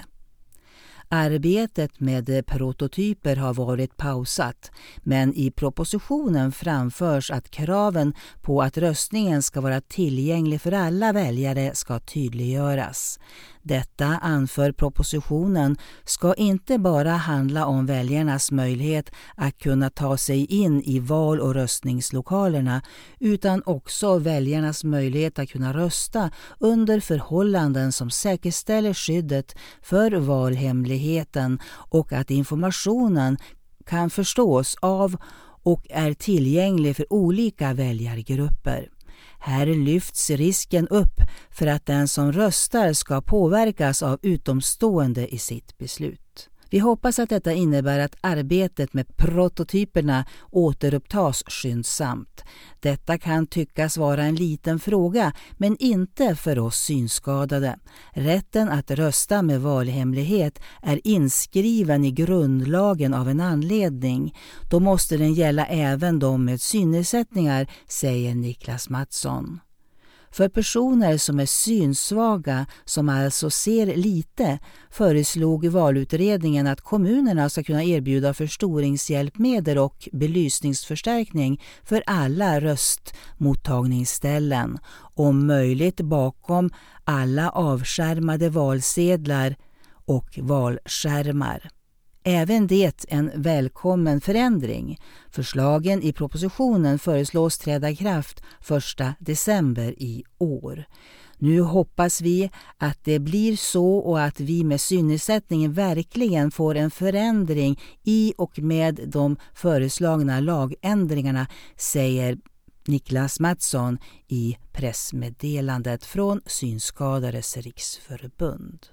Arbetet med prototyper har varit pausat, men i propositionen framförs att kraven på att röstningen ska vara tillgänglig för alla väljare ska tydliggöras. Detta, anför propositionen, ska inte bara handla om väljarnas möjlighet att kunna ta sig in i val- och röstningslokalerna utan också väljarnas möjlighet att kunna rösta under förhållanden som säkerställer skyddet för valhemligheten och att informationen kan förstås av och är tillgänglig för olika väljargrupper. Här lyfts risken upp för att den som röstar ska påverkas av utomstående i sitt beslut. Vi hoppas att detta innebär att arbetet med prototyperna återupptas skyndsamt. Detta kan tyckas vara en liten fråga, men inte för oss synskadade. Rätten att rösta med valhemlighet är inskriven i grundlagen av en anledning. Då måste den gälla även de med synnedsättningar, säger Niklas Mattsson. För personer som är synsvaga, som alltså ser lite, föreslog valutredningen att kommunerna ska kunna erbjuda förstoringshjälpmedel och belysningsförstärkning för alla röstmottagningsställen, om möjligt bakom alla avskärmade valsedlar och valskärmar. Även det en välkommen förändring. Förslagen i propositionen föreslås träda i kraft första december i år. Nu hoppas vi att det blir så och att vi med synnedsättningen verkligen får en förändring i och med de föreslagna lagändringarna, säger Niklas Mattsson i pressmeddelandet från Synskadades riksförbund.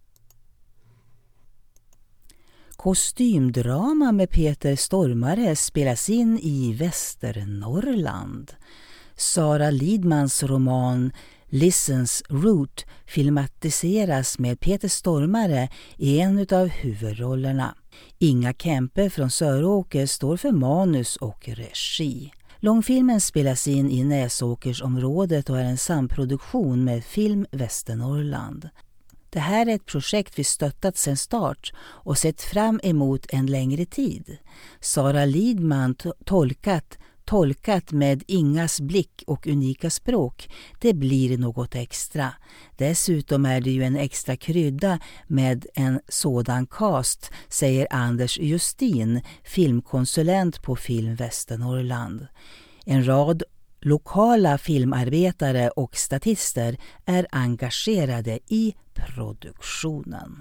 Kostymdrama med Peter Stormare spelas in i Västernorrland. Sara Lidmans roman Listens Route filmatiseras med Peter Stormare i en av huvudrollerna. Inga Kempe från Söråker står för manus och regi. Långfilmen spelas in i Näsåkersområdet och är en samproduktion med Film Västernorrland. Det här är ett projekt vi stöttat sedan start och sett fram emot en längre tid. Sara Lidman tolkat, tolkat med Ingas blick och unika språk. Det blir något extra. Dessutom är det ju en extra krydda med en sådan cast, säger Anders Justin, filmkonsulent på Film Västernorrland. En rad lokala filmarbetare och statister är engagerade i produktionen.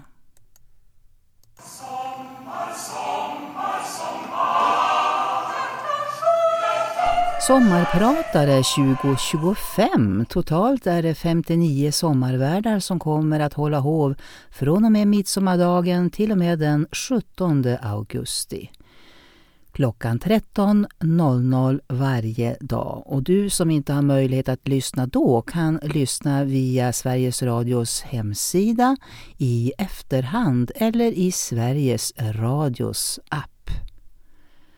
Sommar, sommar, sommar. Sommarpratare tjugo tjugofem. Totalt är det femtionio sommarvärdar som kommer att hålla hov från och med midsommardagen till och med den sjuttonde augusti. Klockan tretton noll noll varje dag. Och du som inte har möjlighet att lyssna då kan lyssna via Sveriges Radios hemsida i efterhand eller i Sveriges Radios app.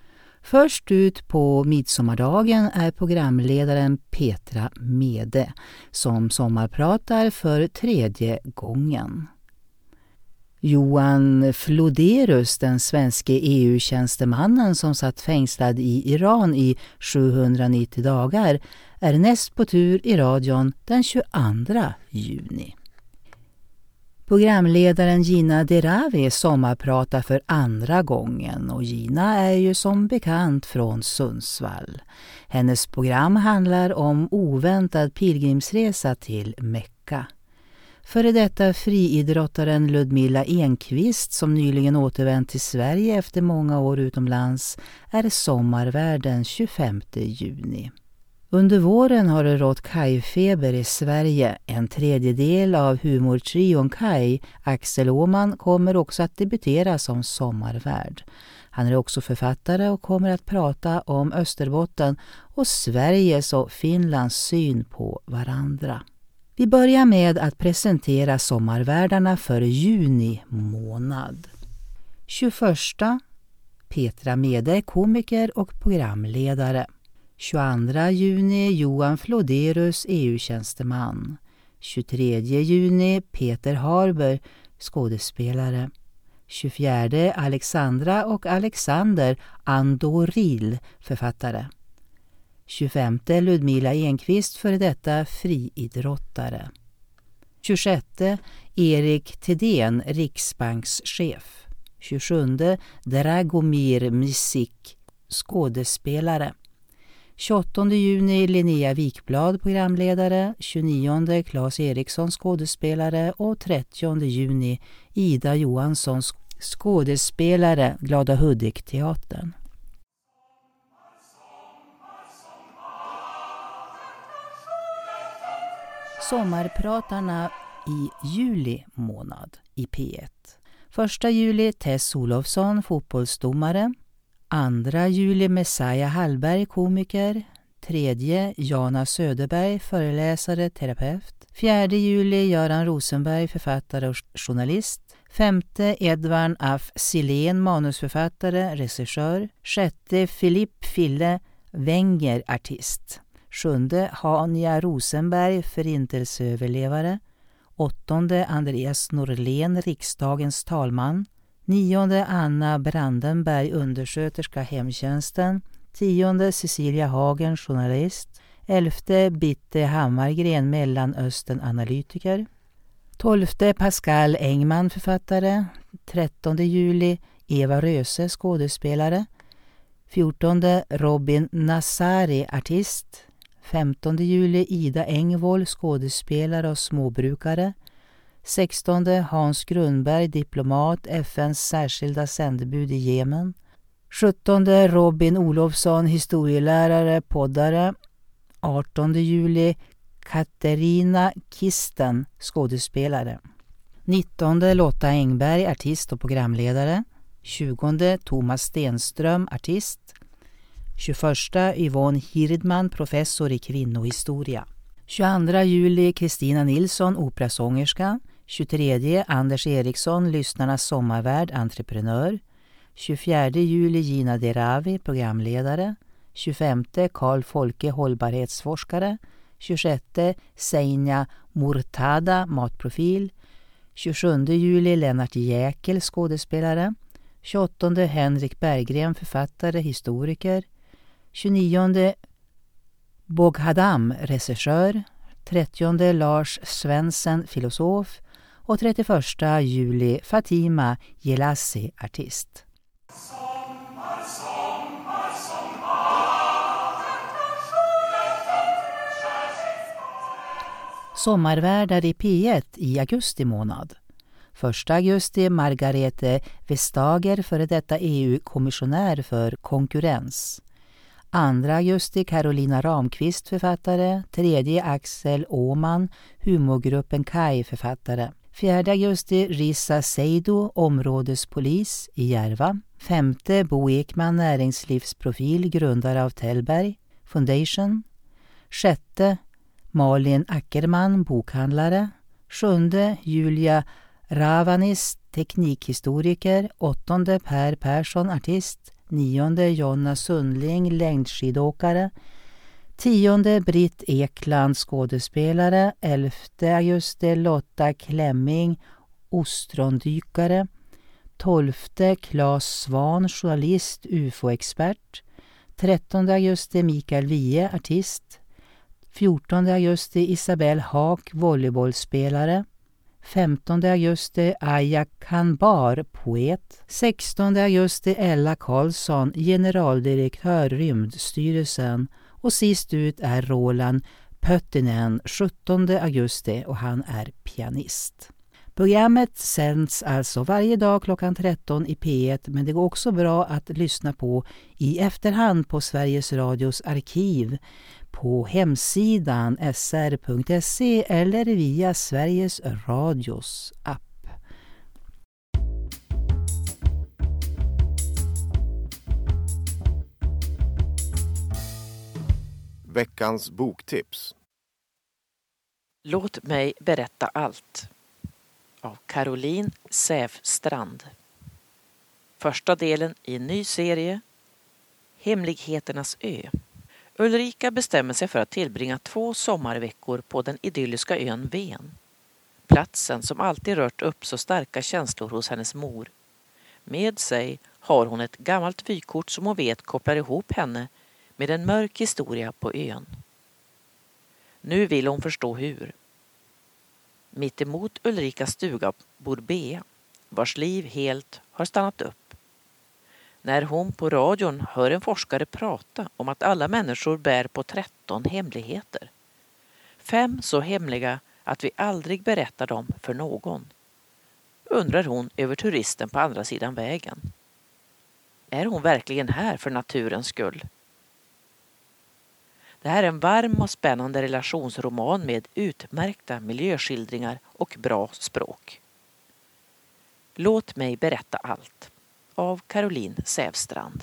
Först ut på midsommardagen är programledaren Petra Mede som sommarpratar för tredje gången. Johan Floderus, den svenske E U-tjänstemannen som satt fängslad i Iran i sjuhundranittio dagar, är näst på tur i radion den tjugoandra juni. Programledaren Gina Dirawi sommarpratar för andra gången och Gina är ju som bekant från Sundsvall. Hennes program handlar om oväntad pilgrimsresa till Mecka. Före detta friidrottaren Ludmilla Enqvist som nyligen återvänt till Sverige efter många år utomlands är sommarvärd den tjugofemte juni. Under våren har det rått kajfeber i Sverige. En tredjedel av humortrion Kaj, Axel Åman, kommer också att debutera som sommarvärd. Han är också författare och kommer att prata om Österbotten och Sveriges och Finlands syn på varandra. Vi börjar med att presentera sommarvärdarna för juni månad. tjugoförsta Petra Mede, komiker och programledare. tjugoandra juni Johan Floderus, E U-tjänsteman. tjugotredje juni Peter Harber, skådespelare. tjugofjärde Alexandra och Alexander Andoril, författare. tjugofemte Ludmilla Enqvist, före detta friidrottare. tjugosjätte Erik Thedén, riksbankschef. tjugosjunde Dragomir Misik, skådespelare. tjugoåttonde juni Linnea Wikblad, programledare. tjugonionde Claes Eriksson, skådespelare. Och trettionde juni Ida Johansson, skådespelare, Glada Hudik-teatern. Sommarpratarna i juli månad i P ett. Första juli Tess Olofsson, fotbollsdomare. Andra juli Messiah Hallberg, komiker. Tredje Jana Söderberg, föreläsare, terapeut. Fjärde juli Göran Rosenberg, författare och journalist. Femte Edvard af Sillén, manusförfattare, regissör. Sjätte Filip Fille Wenger, artist. Sjunde Hania Rosenberg, förintelseöverlevare. Åttonde Andreas Norlén, riksdagens talman. Nionde Anna Brandenberg, undersköterska, hemtjänsten. Tionde Cecilia Hagen, journalist. Elfte Bitte Hammargren, Mellanöstern-analytiker. Tolfte Pascal Engman, författare. Trettonde juli Eva Röse, skådespelare. Fjortonde Robin Nassari, artist. Femtonde juli Ida Engvåld, skådespelare och småbrukare. Sextonde Hans Grundberg, diplomat, F N:s särskilda sändebud i Jemen. Sjuttonde Robin Olofsson, historielärare, poddare. Artonde juli Katarina Kisten, skådespelare. Nittonde Lotta Engberg, artist och programledare. Tjugonde Thomas Stenström, artist. tjugoförsta Yvonne Hirdman, professor i kvinnohistoria. tjugoandra juli Kristina Nilsson, operasångerska. tjugotredje Anders Eriksson, lyssnarnas sommarvärd, entreprenör. tjugofjärde juli Gina Dirawi, programledare. tjugofemte Karl Folke, hållbarhetsforskare. tjugosjätte Seinja Murtada, matprofil. tjugosjunde juli Lennart Jäkel, skådespelare. tjugoåttonde Henrik Berggren, författare, historiker. tjugonionde Boghadam, regissör. trettionde Lars Svensson, filosof. Och trettioförsta juli Fatima Jelassi, artist. Sommar, sommar, sommar. Sommarvärdar i P ett i augusti månad. Första augusti Margarete Vestager, före detta E U-kommissionär för konkurrens. Andra augusti Carolina Ramqvist, författare. Tredje Axel Åman, humorgruppen Kaj, författare. Fjärde augusti Risa Seido, områdespolis i Järva. Femte Bo Ekman, näringslivsprofil, grundare av Tellberg Foundation. Sjätte Malin Ackerman, bokhandlare. Sjunde Julia Ravanis, teknikhistoriker. Åttonde Per Persson, artist. nionde Jonna Sundling, längdskidåkare. tionde Britt Ekland, skådespelare. elfte augusti Lotta Klemming, ostrondykare. tolfte Claes Svan, journalist, U F O-expert. trettonde augusti Mikael Wiehe, artist. fjortonde augusti Isabelle Haak, volleybollspelare. femtonde augusti Aya Kanbar, poet. sextonde augusti Ella Karlsson, generaldirektör Rymdstyrelsen. Och sist ut är Roland Pöttinen, sjuttonde augusti, och han är pianist. Programmet sänds alltså varje dag klockan tretton i P ett, men det går också bra att lyssna på i efterhand på Sveriges Radios arkiv på hemsidan s r punkt se eller via Sveriges Radios app. Veckans boktips. Låt mig berätta allt av Caroline Säfstrand. Första delen i en ny serie, Hemligheternas ö. Ulrika bestämmer sig för att tillbringa två sommarveckor på den idylliska ön Ven. Platsen som alltid rört upp så starka känslor hos hennes mor. Med sig har hon ett gammalt vykort som hon vet kopplar ihop henne med en mörk historia på ön. Nu vill hon förstå hur. Mitt emot Ulrikas stuga bor Bea, vars liv helt har stannat upp. När hon på radion hör en forskare prata om att alla människor bär på tretton hemligheter. Fem så hemliga att vi aldrig berättar dem för någon. Undrar hon över turisten på andra sidan vägen. Är hon verkligen här för naturens skull? Det här är en varm och spännande relationsroman med utmärkta miljöskildringar och bra språk. Låt mig berätta allt av Caroline Säfstrand.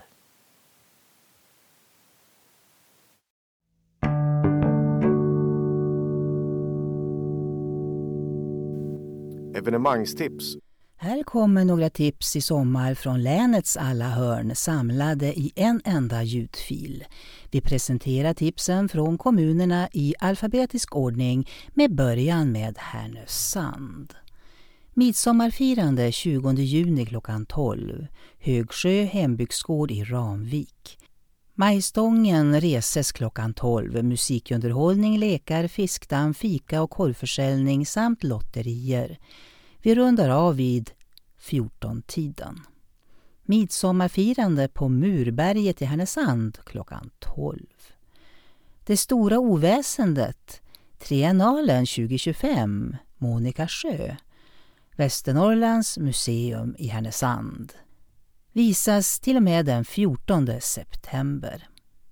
Evenemangstips. Här kommer några tips i sommar från länets alla hörn samlade i en enda ljudfil. Vi presenterar tipsen från kommunerna i alfabetisk ordning med början med Härnösand. Midsommarfirande tjugonde juni klockan tolv. Högsjö hembygdsgård i Ramvik. Majstången reses klockan tolv. Musikunderhållning, lekar, fiskdamm, fika och korvförsäljning samt lotterier. Vi rundar av vid fjorton-tiden. Midsommarfirande på Murberget i Härnösand klockan tolv. Det stora oväsendet, Triennalen tjugo tjugofem, Monica Sjö. Västernorrlands museum i Härnösand. Visas till och med den fjortonde september.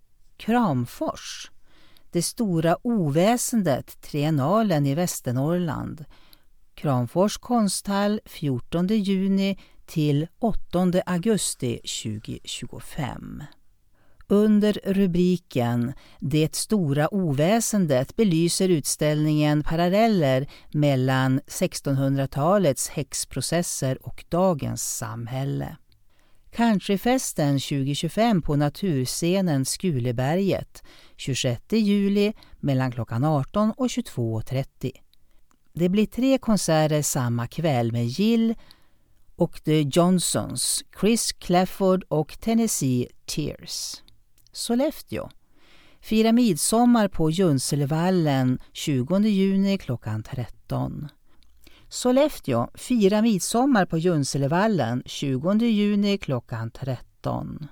Kramfors. Det stora oväsendet, Triennalen i Västernorrland. Kramfors konsthall fjortonde juni till åttonde augusti tjugo tjugofem. Under rubriken Det stora oväsendet belyser utställningen paralleller mellan sextonhundratalets häxprocesser och dagens samhälle. Countryfesten tjugo tjugofem på naturscenen Skuleberget tjugosjätte juli mellan klockan arton och tjugotvå trettio. Det blir tre konserter samma kväll med Jill och The Johnsons, Chris Clafford och Tennessee Tears. Sollefteå. Fira midsommar på Junselevallen tjugonde juni klockan tretton. Sollefteå. Fira midsommar på Junselevallen tjugonde juni klockan tretton.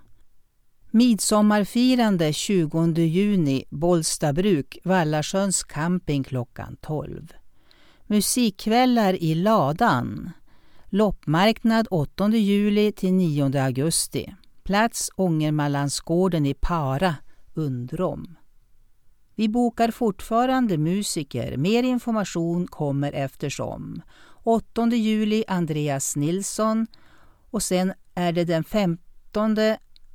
Midsommarfirande tjugonde juni Bollstabruk, Vallarsjöns camping klockan tolv. Musikkvällar i Ladan. Loppmarknad åttonde juli till nionde augusti. Plats Ångermanlandsgården i Para, Undrom. Vi bokar fortfarande musiker. Mer information kommer eftersom. åttonde juli Andreas Nilsson och sen är det den femtonde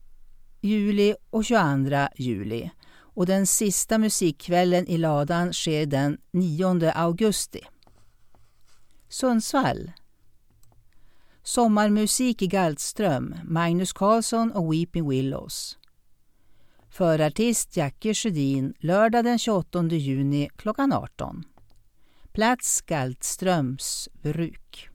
juli och tjugoandra juli. Och den sista musikkvällen i Ladan sker den nionde augusti. Sundsvall. Sommarmusik i Galtström, Magnus Carlsson och Weeping Willows. Förartist Jackie Sjödin, lördag den tjugoåttonde juni klockan arton. Plats Galtströms bruk.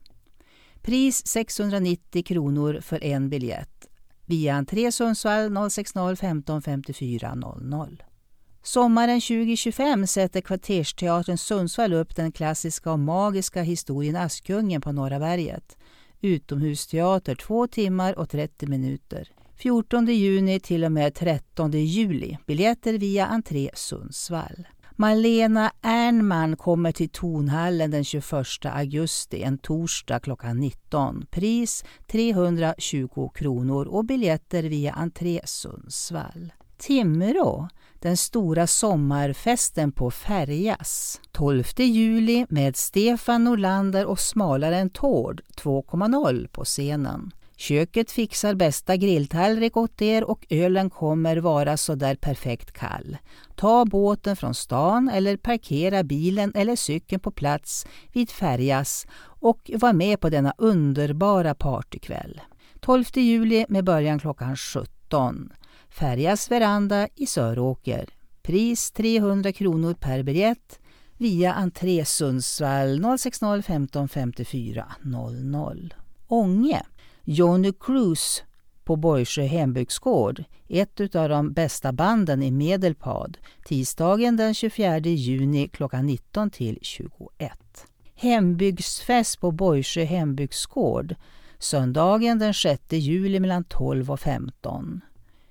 Pris sexhundranittio kronor för en biljett. Via entré Sundsvall noll sex noll femton femtiofyra noll noll. Sommaren tjugo tjugofem sätter Kvartersteatern Sundsvall upp den klassiska och magiska historien Askungen på Norra berget. Utomhusteater två timmar och trettio minuter. fjortonde juni till och med trettonde juli. Biljetter via entré Sundsvall. Malena Ernman kommer till Tonhallen den tjugoförsta augusti, en torsdag klockan nitton. Pris trehundratjugo kronor och biljetter via entré Sundsvall. Timrå, den stora sommarfesten på Färjas. tolfte juli med Stefan Norlander och Smalare än Tord två komma noll på scenen. Köket fixar bästa grilltallrik åt er och ölen kommer vara så där perfekt kall. Ta båten från stan eller parkera bilen eller cykeln på plats vid Färjas och var med på denna underbara partykväll. tolfte juli med början klockan sjutton. Färjas veranda i Söråker. Pris trehundra kronor per biljett via entré Sundsvall noll sex noll femton femtiofyra noll noll. Ånge. Johnny Cruz på Borgsjö hembygdsgård, ett av de bästa banden i Medelpad, tisdagen den tjugofjärde juni klockan nitton till tjugoett. Hembygdsfest på Borgsjö hembygdsgård, söndagen den sjätte juli mellan tolv och femton.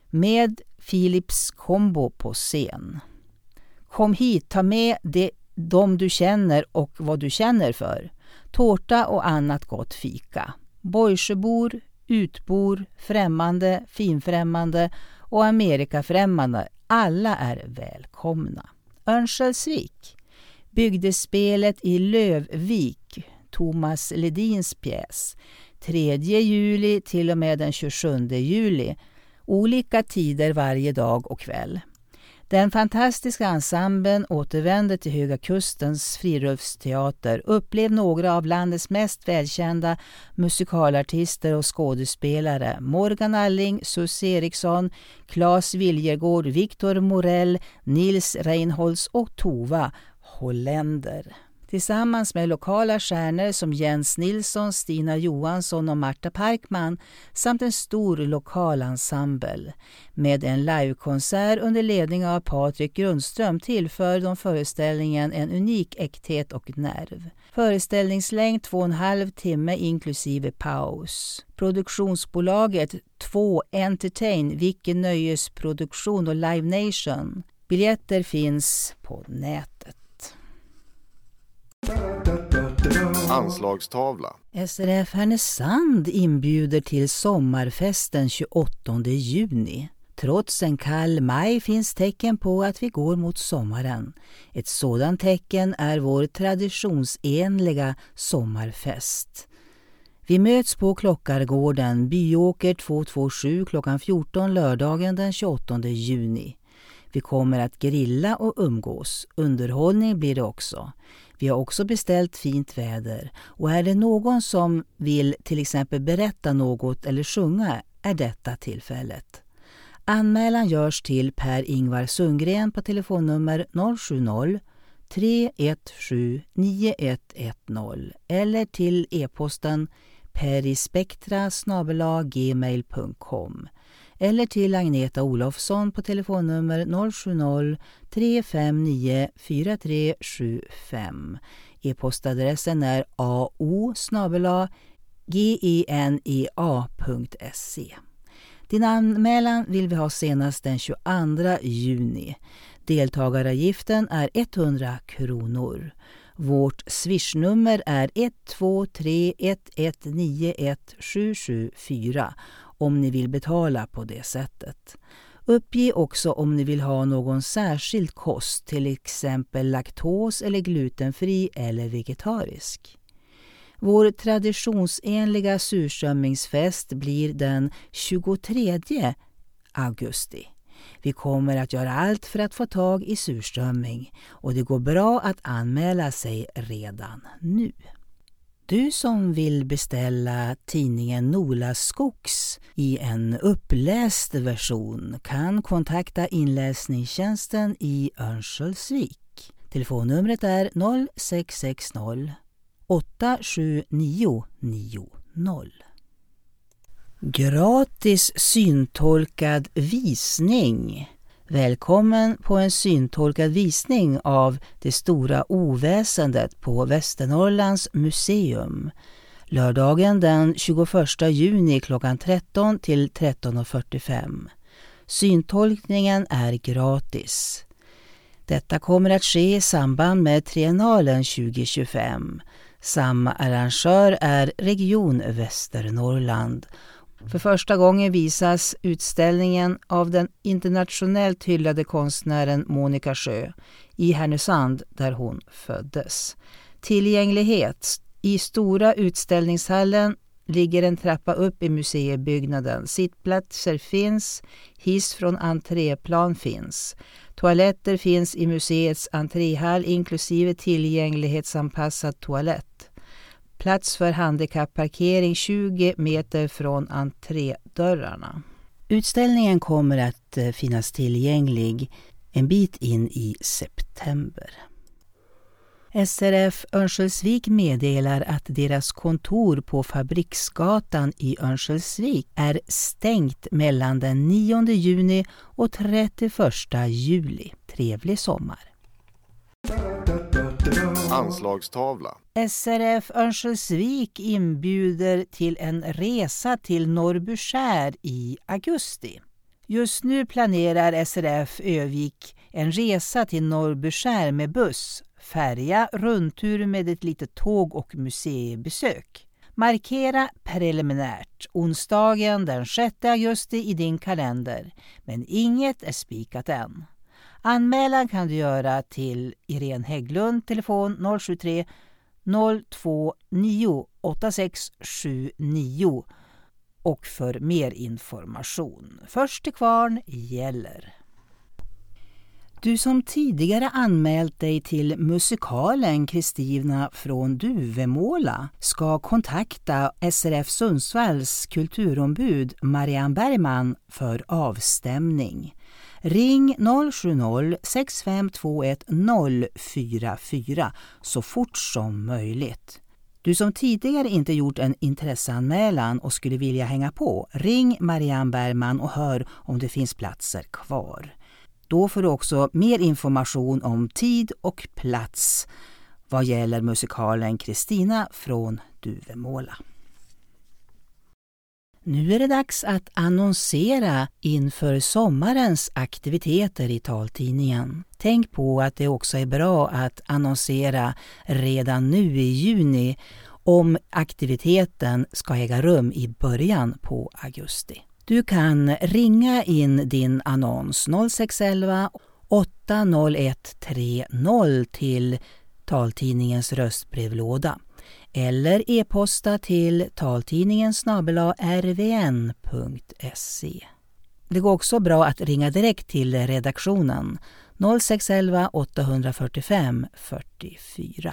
Med Philips kombo på scen. Kom hit, ta med det, de du känner och vad du känner för. Tårta och annat gott fika. Borgsjöbor, utbor, främmande, finfrämmande och amerikafrämmande, alla är välkomna. Örnsköldsvik. Bygdespelet i Lövvik, Thomas Ledins pjäs. tredje juli till och med den tjugosjunde juli. Olika tider varje dag och kväll. Den fantastiska ensemblen återvänder till Höga Kustens friluftsteater. Upplev några av landets mest välkända musikalartister och skådespelare. Morgan Alling, Susie Eriksson, Claes Viljergård, Viktor Morell, Nils Reinholds och Tova Holländer. Tillsammans med lokala stjärnor som Jens Nilsson, Stina Johansson och Marta Parkman samt en stor lokal ensemble. Med en livekonsert under ledning av Patrik Grundström tillför de föreställningen en unik äkthet och nerv. Föreställningslängd två och en halv timme inklusive paus. Produktionsbolaget två Entertain, Vilken Nöjesproduktion och Live Nation. Biljetter finns på nätet. Anslagstavla. S R F Härnösand inbjuder till sommarfesten tjugoåttonde juni. Trots en kall maj finns tecken på att vi går mot sommaren. Ett sådant tecken är vår traditionsenliga sommarfest. Vi möts på Klockargården, Byåker tvåhundrasju klockan fjorton lördagen den tjugoåttonde juni. Vi kommer att grilla och umgås. Underhållning blir det också. Vi har också beställt fint väder och är det någon som vill till exempel berätta något eller sjunga är detta tillfället. Anmälan görs till Per Ingvar Sundgren på telefonnummer noll sju noll tre ett sju nio ett ett noll eller till e-posten perispektra snabel-a gmail punkt com eller till Agneta Olofsson på telefonnummer noll sju noll tre fem nio fyra tre sju fem. E-postadressen är ao snabel-a genea punkt se. Din anmälan vill vi ha senast den tjugoandra juni. Deltagaravgiften är hundra kronor. Vårt swishnummer är ett två tre ett ett nio ett sju sju fyra om ni vill betala på det sättet. Uppge också om ni vill ha någon särskild kost, till exempel laktos eller glutenfri eller vegetarisk. Vår traditionsenliga surströmmingsfest blir den tjugotredje augusti. Vi kommer att göra allt för att få tag i surströmming och det går bra att anmäla sig redan nu. Du som vill beställa tidningen Nola Skogs i en uppläst version kan kontakta inläsningstjänsten i Örnsköldsvik. Telefonnumret är noll sex sex noll åtta sju nio nio noll. Gratis syntolkad visning. Välkommen på en syntolkad visning av Det stora oväsendet på Västernorrlands museum. Lördagen den tjugoförsta juni klockan tretton till tretton fyrtiofem. Syntolkningen är gratis. Detta kommer att ske i samband med Triennalen tjugo tjugofem. Samma arrangör är Region Västernorrland. För första gången visas utställningen av den internationellt hyllade konstnären Monica Sjö i Härnösand där hon föddes. Tillgänglighet. I stora utställningshallen ligger en trappa upp i museibyggnaden. Sittplatser finns, hiss från entréplan finns. Toaletter finns i museets entréhall inklusive tillgänglighetsanpassad toalett. Plats för handikappparkering tjugo meter från entrédörrarna. Utställningen kommer att finnas tillgänglig en bit in i september. S R F Örnsköldsvik meddelar att deras kontor på Fabriksgatan i Örnsköldsvik är stängt mellan den nionde juni och trettioförsta juli. Trevlig sommar! Anslagstavla. S R F Örnsköldsvik inbjuder till en resa till Norrbyskär i augusti. Just nu planerar S R F Övik en resa till Norrbyskär med buss, färja, rundtur med ett litet tåg och museibesök. Markera preliminärt onsdagen den sjätte augusti i din kalender, men inget är spikat än. Anmälan kan du göra till Irene Hägglund, telefon noll sju tre noll två nio åtta sex sju nio och för mer information. Först till kvarn gäller. Du som tidigare anmält dig till musikalen Kristina från Duvemåla ska kontakta S R F Sundsvalls kulturombud Marianne Bergman för avstämning. Ring noll sju noll sex fem två ett noll fyra fyra så fort som möjligt. Du som tidigare inte gjort en intresseanmälan och skulle vilja hänga på, ring Marianne Bergman och hör om det finns platser kvar. Då får du också mer information om tid och plats vad gäller musikalen Kristina från Duvemåla. Nu är det dags att annonsera inför sommarens aktiviteter i taltidningen. Tänk på att det också är bra att annonsera redan nu i juni om aktiviteten ska äga rum i början på augusti. Du kan ringa in din annons noll sex ett ett åtta noll ett tre noll till taltidningens röstbrevlåda eller e-posta till taltidningen snabel-a r v n punkt se. Det går också bra att ringa direkt till redaktionen noll sex ett ett åtta fyra fem fyrtiofyra.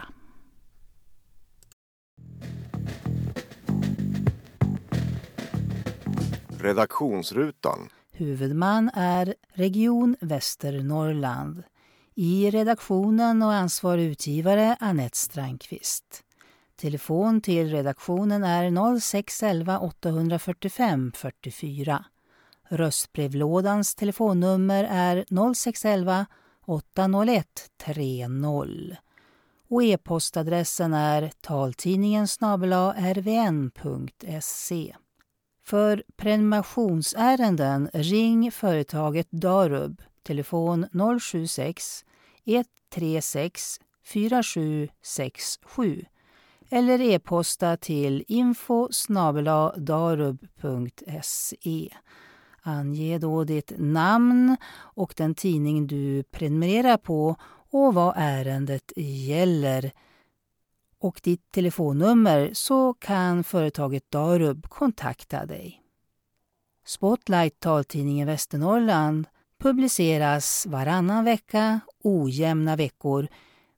Redaktionsrutan. Huvudman är Region Västernorrland. I redaktionen och ansvarig utgivare Anette Strandqvist. Telefon till redaktionen är noll sex ett ett åtta fyra fem fyrtiofyra. Röstbrevlådans telefonnummer är noll sex ett ett åtta noll ett tre noll. Och e-postadressen är taltidningen snabel-a r v n punkt se. För prenumerationsärenden ring företaget Darub, telefon noll sju sex ett tre sex fyra sju sex sju eller e-posta till info snabel-a darub punkt se. Ange då ditt namn och den tidning du prenumererar på och vad ärendet gäller och ditt telefonnummer så kan företaget Darub kontakta dig. Spotlight taltidningen Västernorrland publiceras varannan vecka, ojämna veckor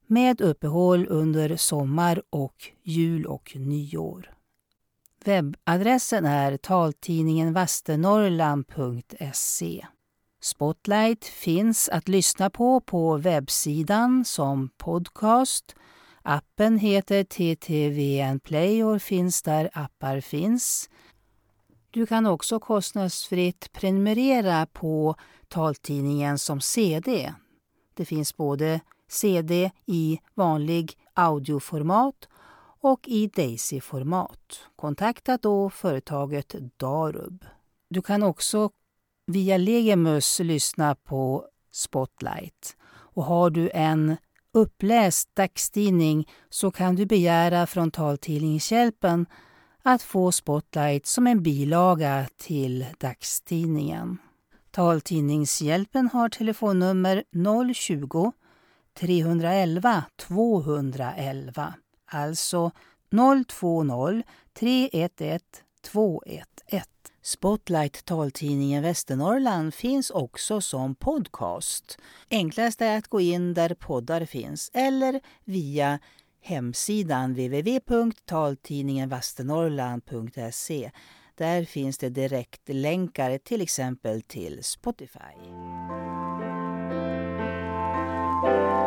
med uppehåll under sommar och jul och nyår. Webbadressen är taltidningen västernorrland punkt se. Spotlight finns att lyssna på på webbsidan som podcast. Appen heter T T V N Play och finns där appar finns. Du kan också kostnadsfritt prenumerera på taltidningen som C D. Det finns både C D i vanlig audioformat och i Daisy-format. Kontakta då företaget Darub. Du kan också via Legemus lyssna på Spotlight. Och har du en uppläst dagstidning så kan du begära från Taltidningshjälpen att få Spotlight som en bilaga till dagstidningen. Taltidningshjälpen har telefonnummer noll tjugo, tre elva, två elva. Alltså noll två noll, tre ett ett, två ett ett. Spotlight taltidningen Västernorrland finns också som podcast. Enklast är att gå in där poddar finns eller via hemsidan w w w punkt taltidningen västernorrland punkt se. Där finns det direkt länkar till exempel till Spotify.